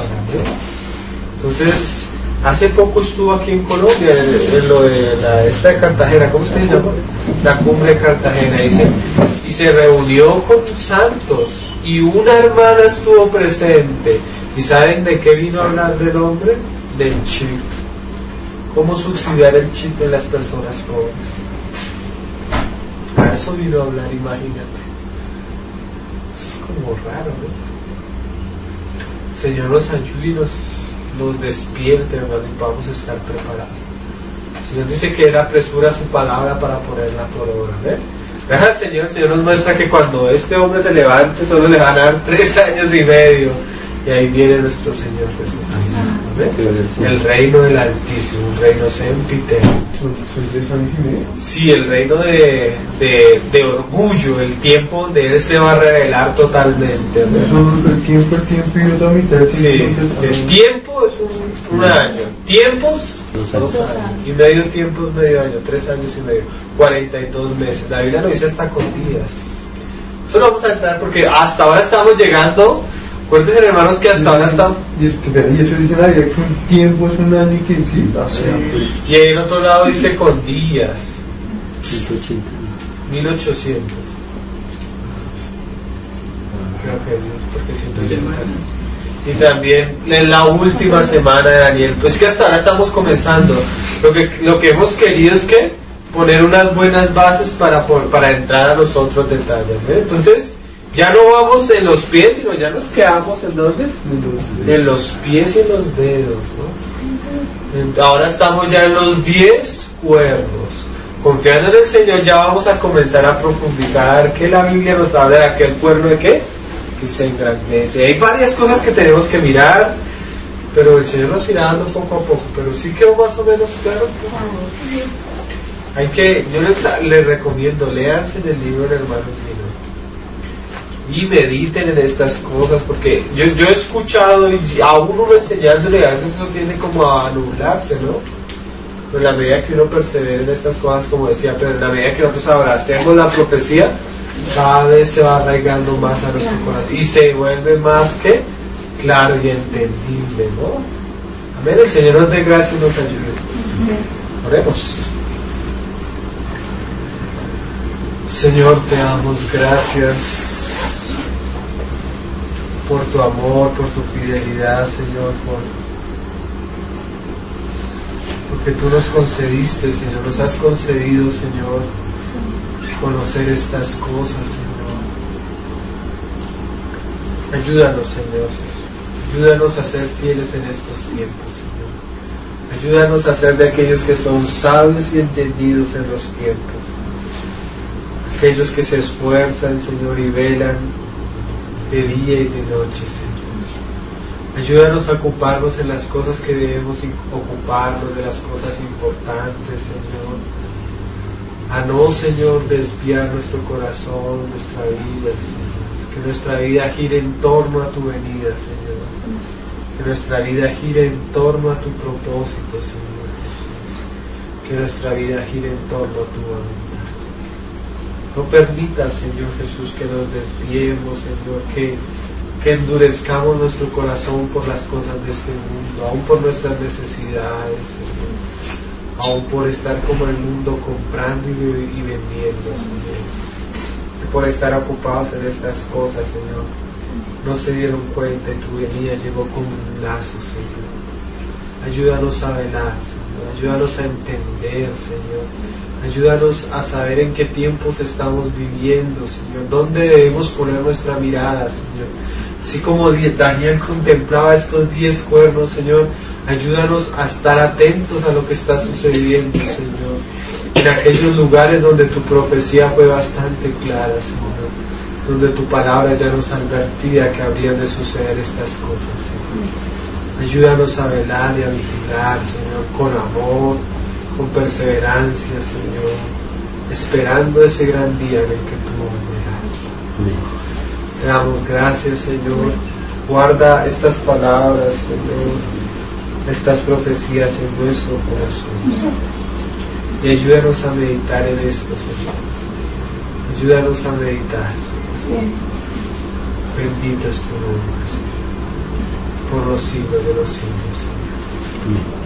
¿no? Entonces, hace poco estuvo aquí en Colombia, en, en lo de la, esta de Cartagena, ¿cómo se llama? La cumbre de Cartagena, dice, y se reunió con santos, y una hermana estuvo presente. ¿Y saben de qué vino a hablar del hombre? Del chip. ¿Cómo subsidiar el chip de las personas jóvenes? A eso vino a hablar, imagínate. Es como raro, ¿no? El Señor nos ayude y nos, nos despierte, hermano, y podamos estar preparados. El Señor dice que Él apresura su palabra para ponerla por obra, ¿eh? Deja al Señor, el Señor nos muestra que cuando este hombre se levante solo le van a dar tres años y medio, y ahí viene nuestro Señor Jesucristo, ¿eh? El reino del Altísimo, un reino sempiterno. ¿Soy de San Jiménez? Sí, el reino de, de, de orgullo, el tiempo donde Él se va a revelar totalmente, ¿no? Eso, el tiempo, el tiempo y otra mitad del tiempo. Sí, el tiempo es un, un año, tiempos dos años, y medio tiempo es medio año, tres años y medio, cuarenta y dos meses. La Biblia lo dice hasta con días. Eso lo vamos a entrar porque hasta ahora estamos llegando. Acuérdense, hermanos, que hasta ahora estamos. Y, es que, y eso dice la Biblia que un tiempo es un año y que sí, o sea, sí. Pues. Y en otro lado dice con días. mil ochocientos. Creo que es porque ciento ochenta. Y también en la última semana de Daniel. Pues que hasta ahora estamos comenzando. Lo que, lo que hemos querido es que poner unas buenas bases para, para entrar a los otros detalles, ¿eh? Entonces, ya no vamos en los pies, sino ya nos quedamos en dónde? En los pies y en los dedos, ¿no? Ahora estamos ya en los diez cuernos. Confiando en el Señor, ya vamos a comenzar a profundizar que la Biblia nos habla de aquel cuerno de qué, que se engrandece. Hay varias cosas que tenemos que mirar, pero el Señor nos irá dando poco a poco. Pero sí quedó más o menos claro. Hay que, yo les, les recomiendo, léanse en el libro del hermano Pino. y mediten en estas cosas, porque yo, yo he escuchado y a uno enseñándole a veces eso tiende como a nublarse, ¿no? Pero en la medida que uno persevere en estas cosas, como decía, pero en la medida que nosotros abracemos la profecía, cada vez se va arraigando más a nuestro corazón y se vuelve más que claro y entendible, ¿no? Amén. El Señor nos dé gracia y nos ayude. Oremos. Señor, te damos gracias por tu amor, por tu fidelidad, Señor, por porque tú nos concediste, Señor, nos has concedido, Señor, conocer estas cosas, Señor. Ayúdanos, Señor, ayúdanos a ser fieles en estos tiempos, Señor. Ayúdanos a ser de aquellos que son sabios y entendidos en los tiempos, aquellos que se esfuerzan, Señor, y velan de día y de noche, Señor. Ayúdanos a ocuparnos en las cosas que debemos ocuparnos, de las cosas importantes, Señor. A no, Señor, desviar nuestro corazón, nuestra vida, Señor. Que nuestra vida gire en torno a tu venida, Señor. Que nuestra vida gire en torno a tu propósito, Señor Jesús. Que nuestra vida gire en torno a tu voluntad. No permitas, Señor Jesús, que nos desviemos, Señor, que que endurezcamos nuestro corazón por las cosas de este mundo, aún por nuestras necesidades, Señor, aún por estar como el mundo comprando y, y vendiendo, Señor, y por estar ocupados en estas cosas, Señor, no se dieron cuenta y tu venida llegó como un lazo, Señor. Ayúdanos a velar, Señor, ayúdanos a entender, Señor, ayúdanos a saber en qué tiempos estamos viviendo, Señor, dónde debemos poner nuestra mirada, Señor. Así como Daniel contemplaba estos diez cuernos, Señor, ayúdanos a estar atentos a lo que está sucediendo, Señor, en aquellos lugares donde tu profecía fue bastante clara, Señor, donde tu palabra ya nos advertía que habrían de suceder estas cosas, Señor. Ayúdanos a velar y a vigilar, Señor, con amor, con perseverancia, Señor, esperando ese gran día en el que tú volverás. Amén. Te damos gracias, Señor. Guarda estas palabras, Señor, estas profecías en nuestro corazón. Y ayúdanos a meditar en esto, Señor. Ayúdanos a meditar, Señor. Bendito es tu nombre, Señor, por los siglos de los siglos, Señor. Amén.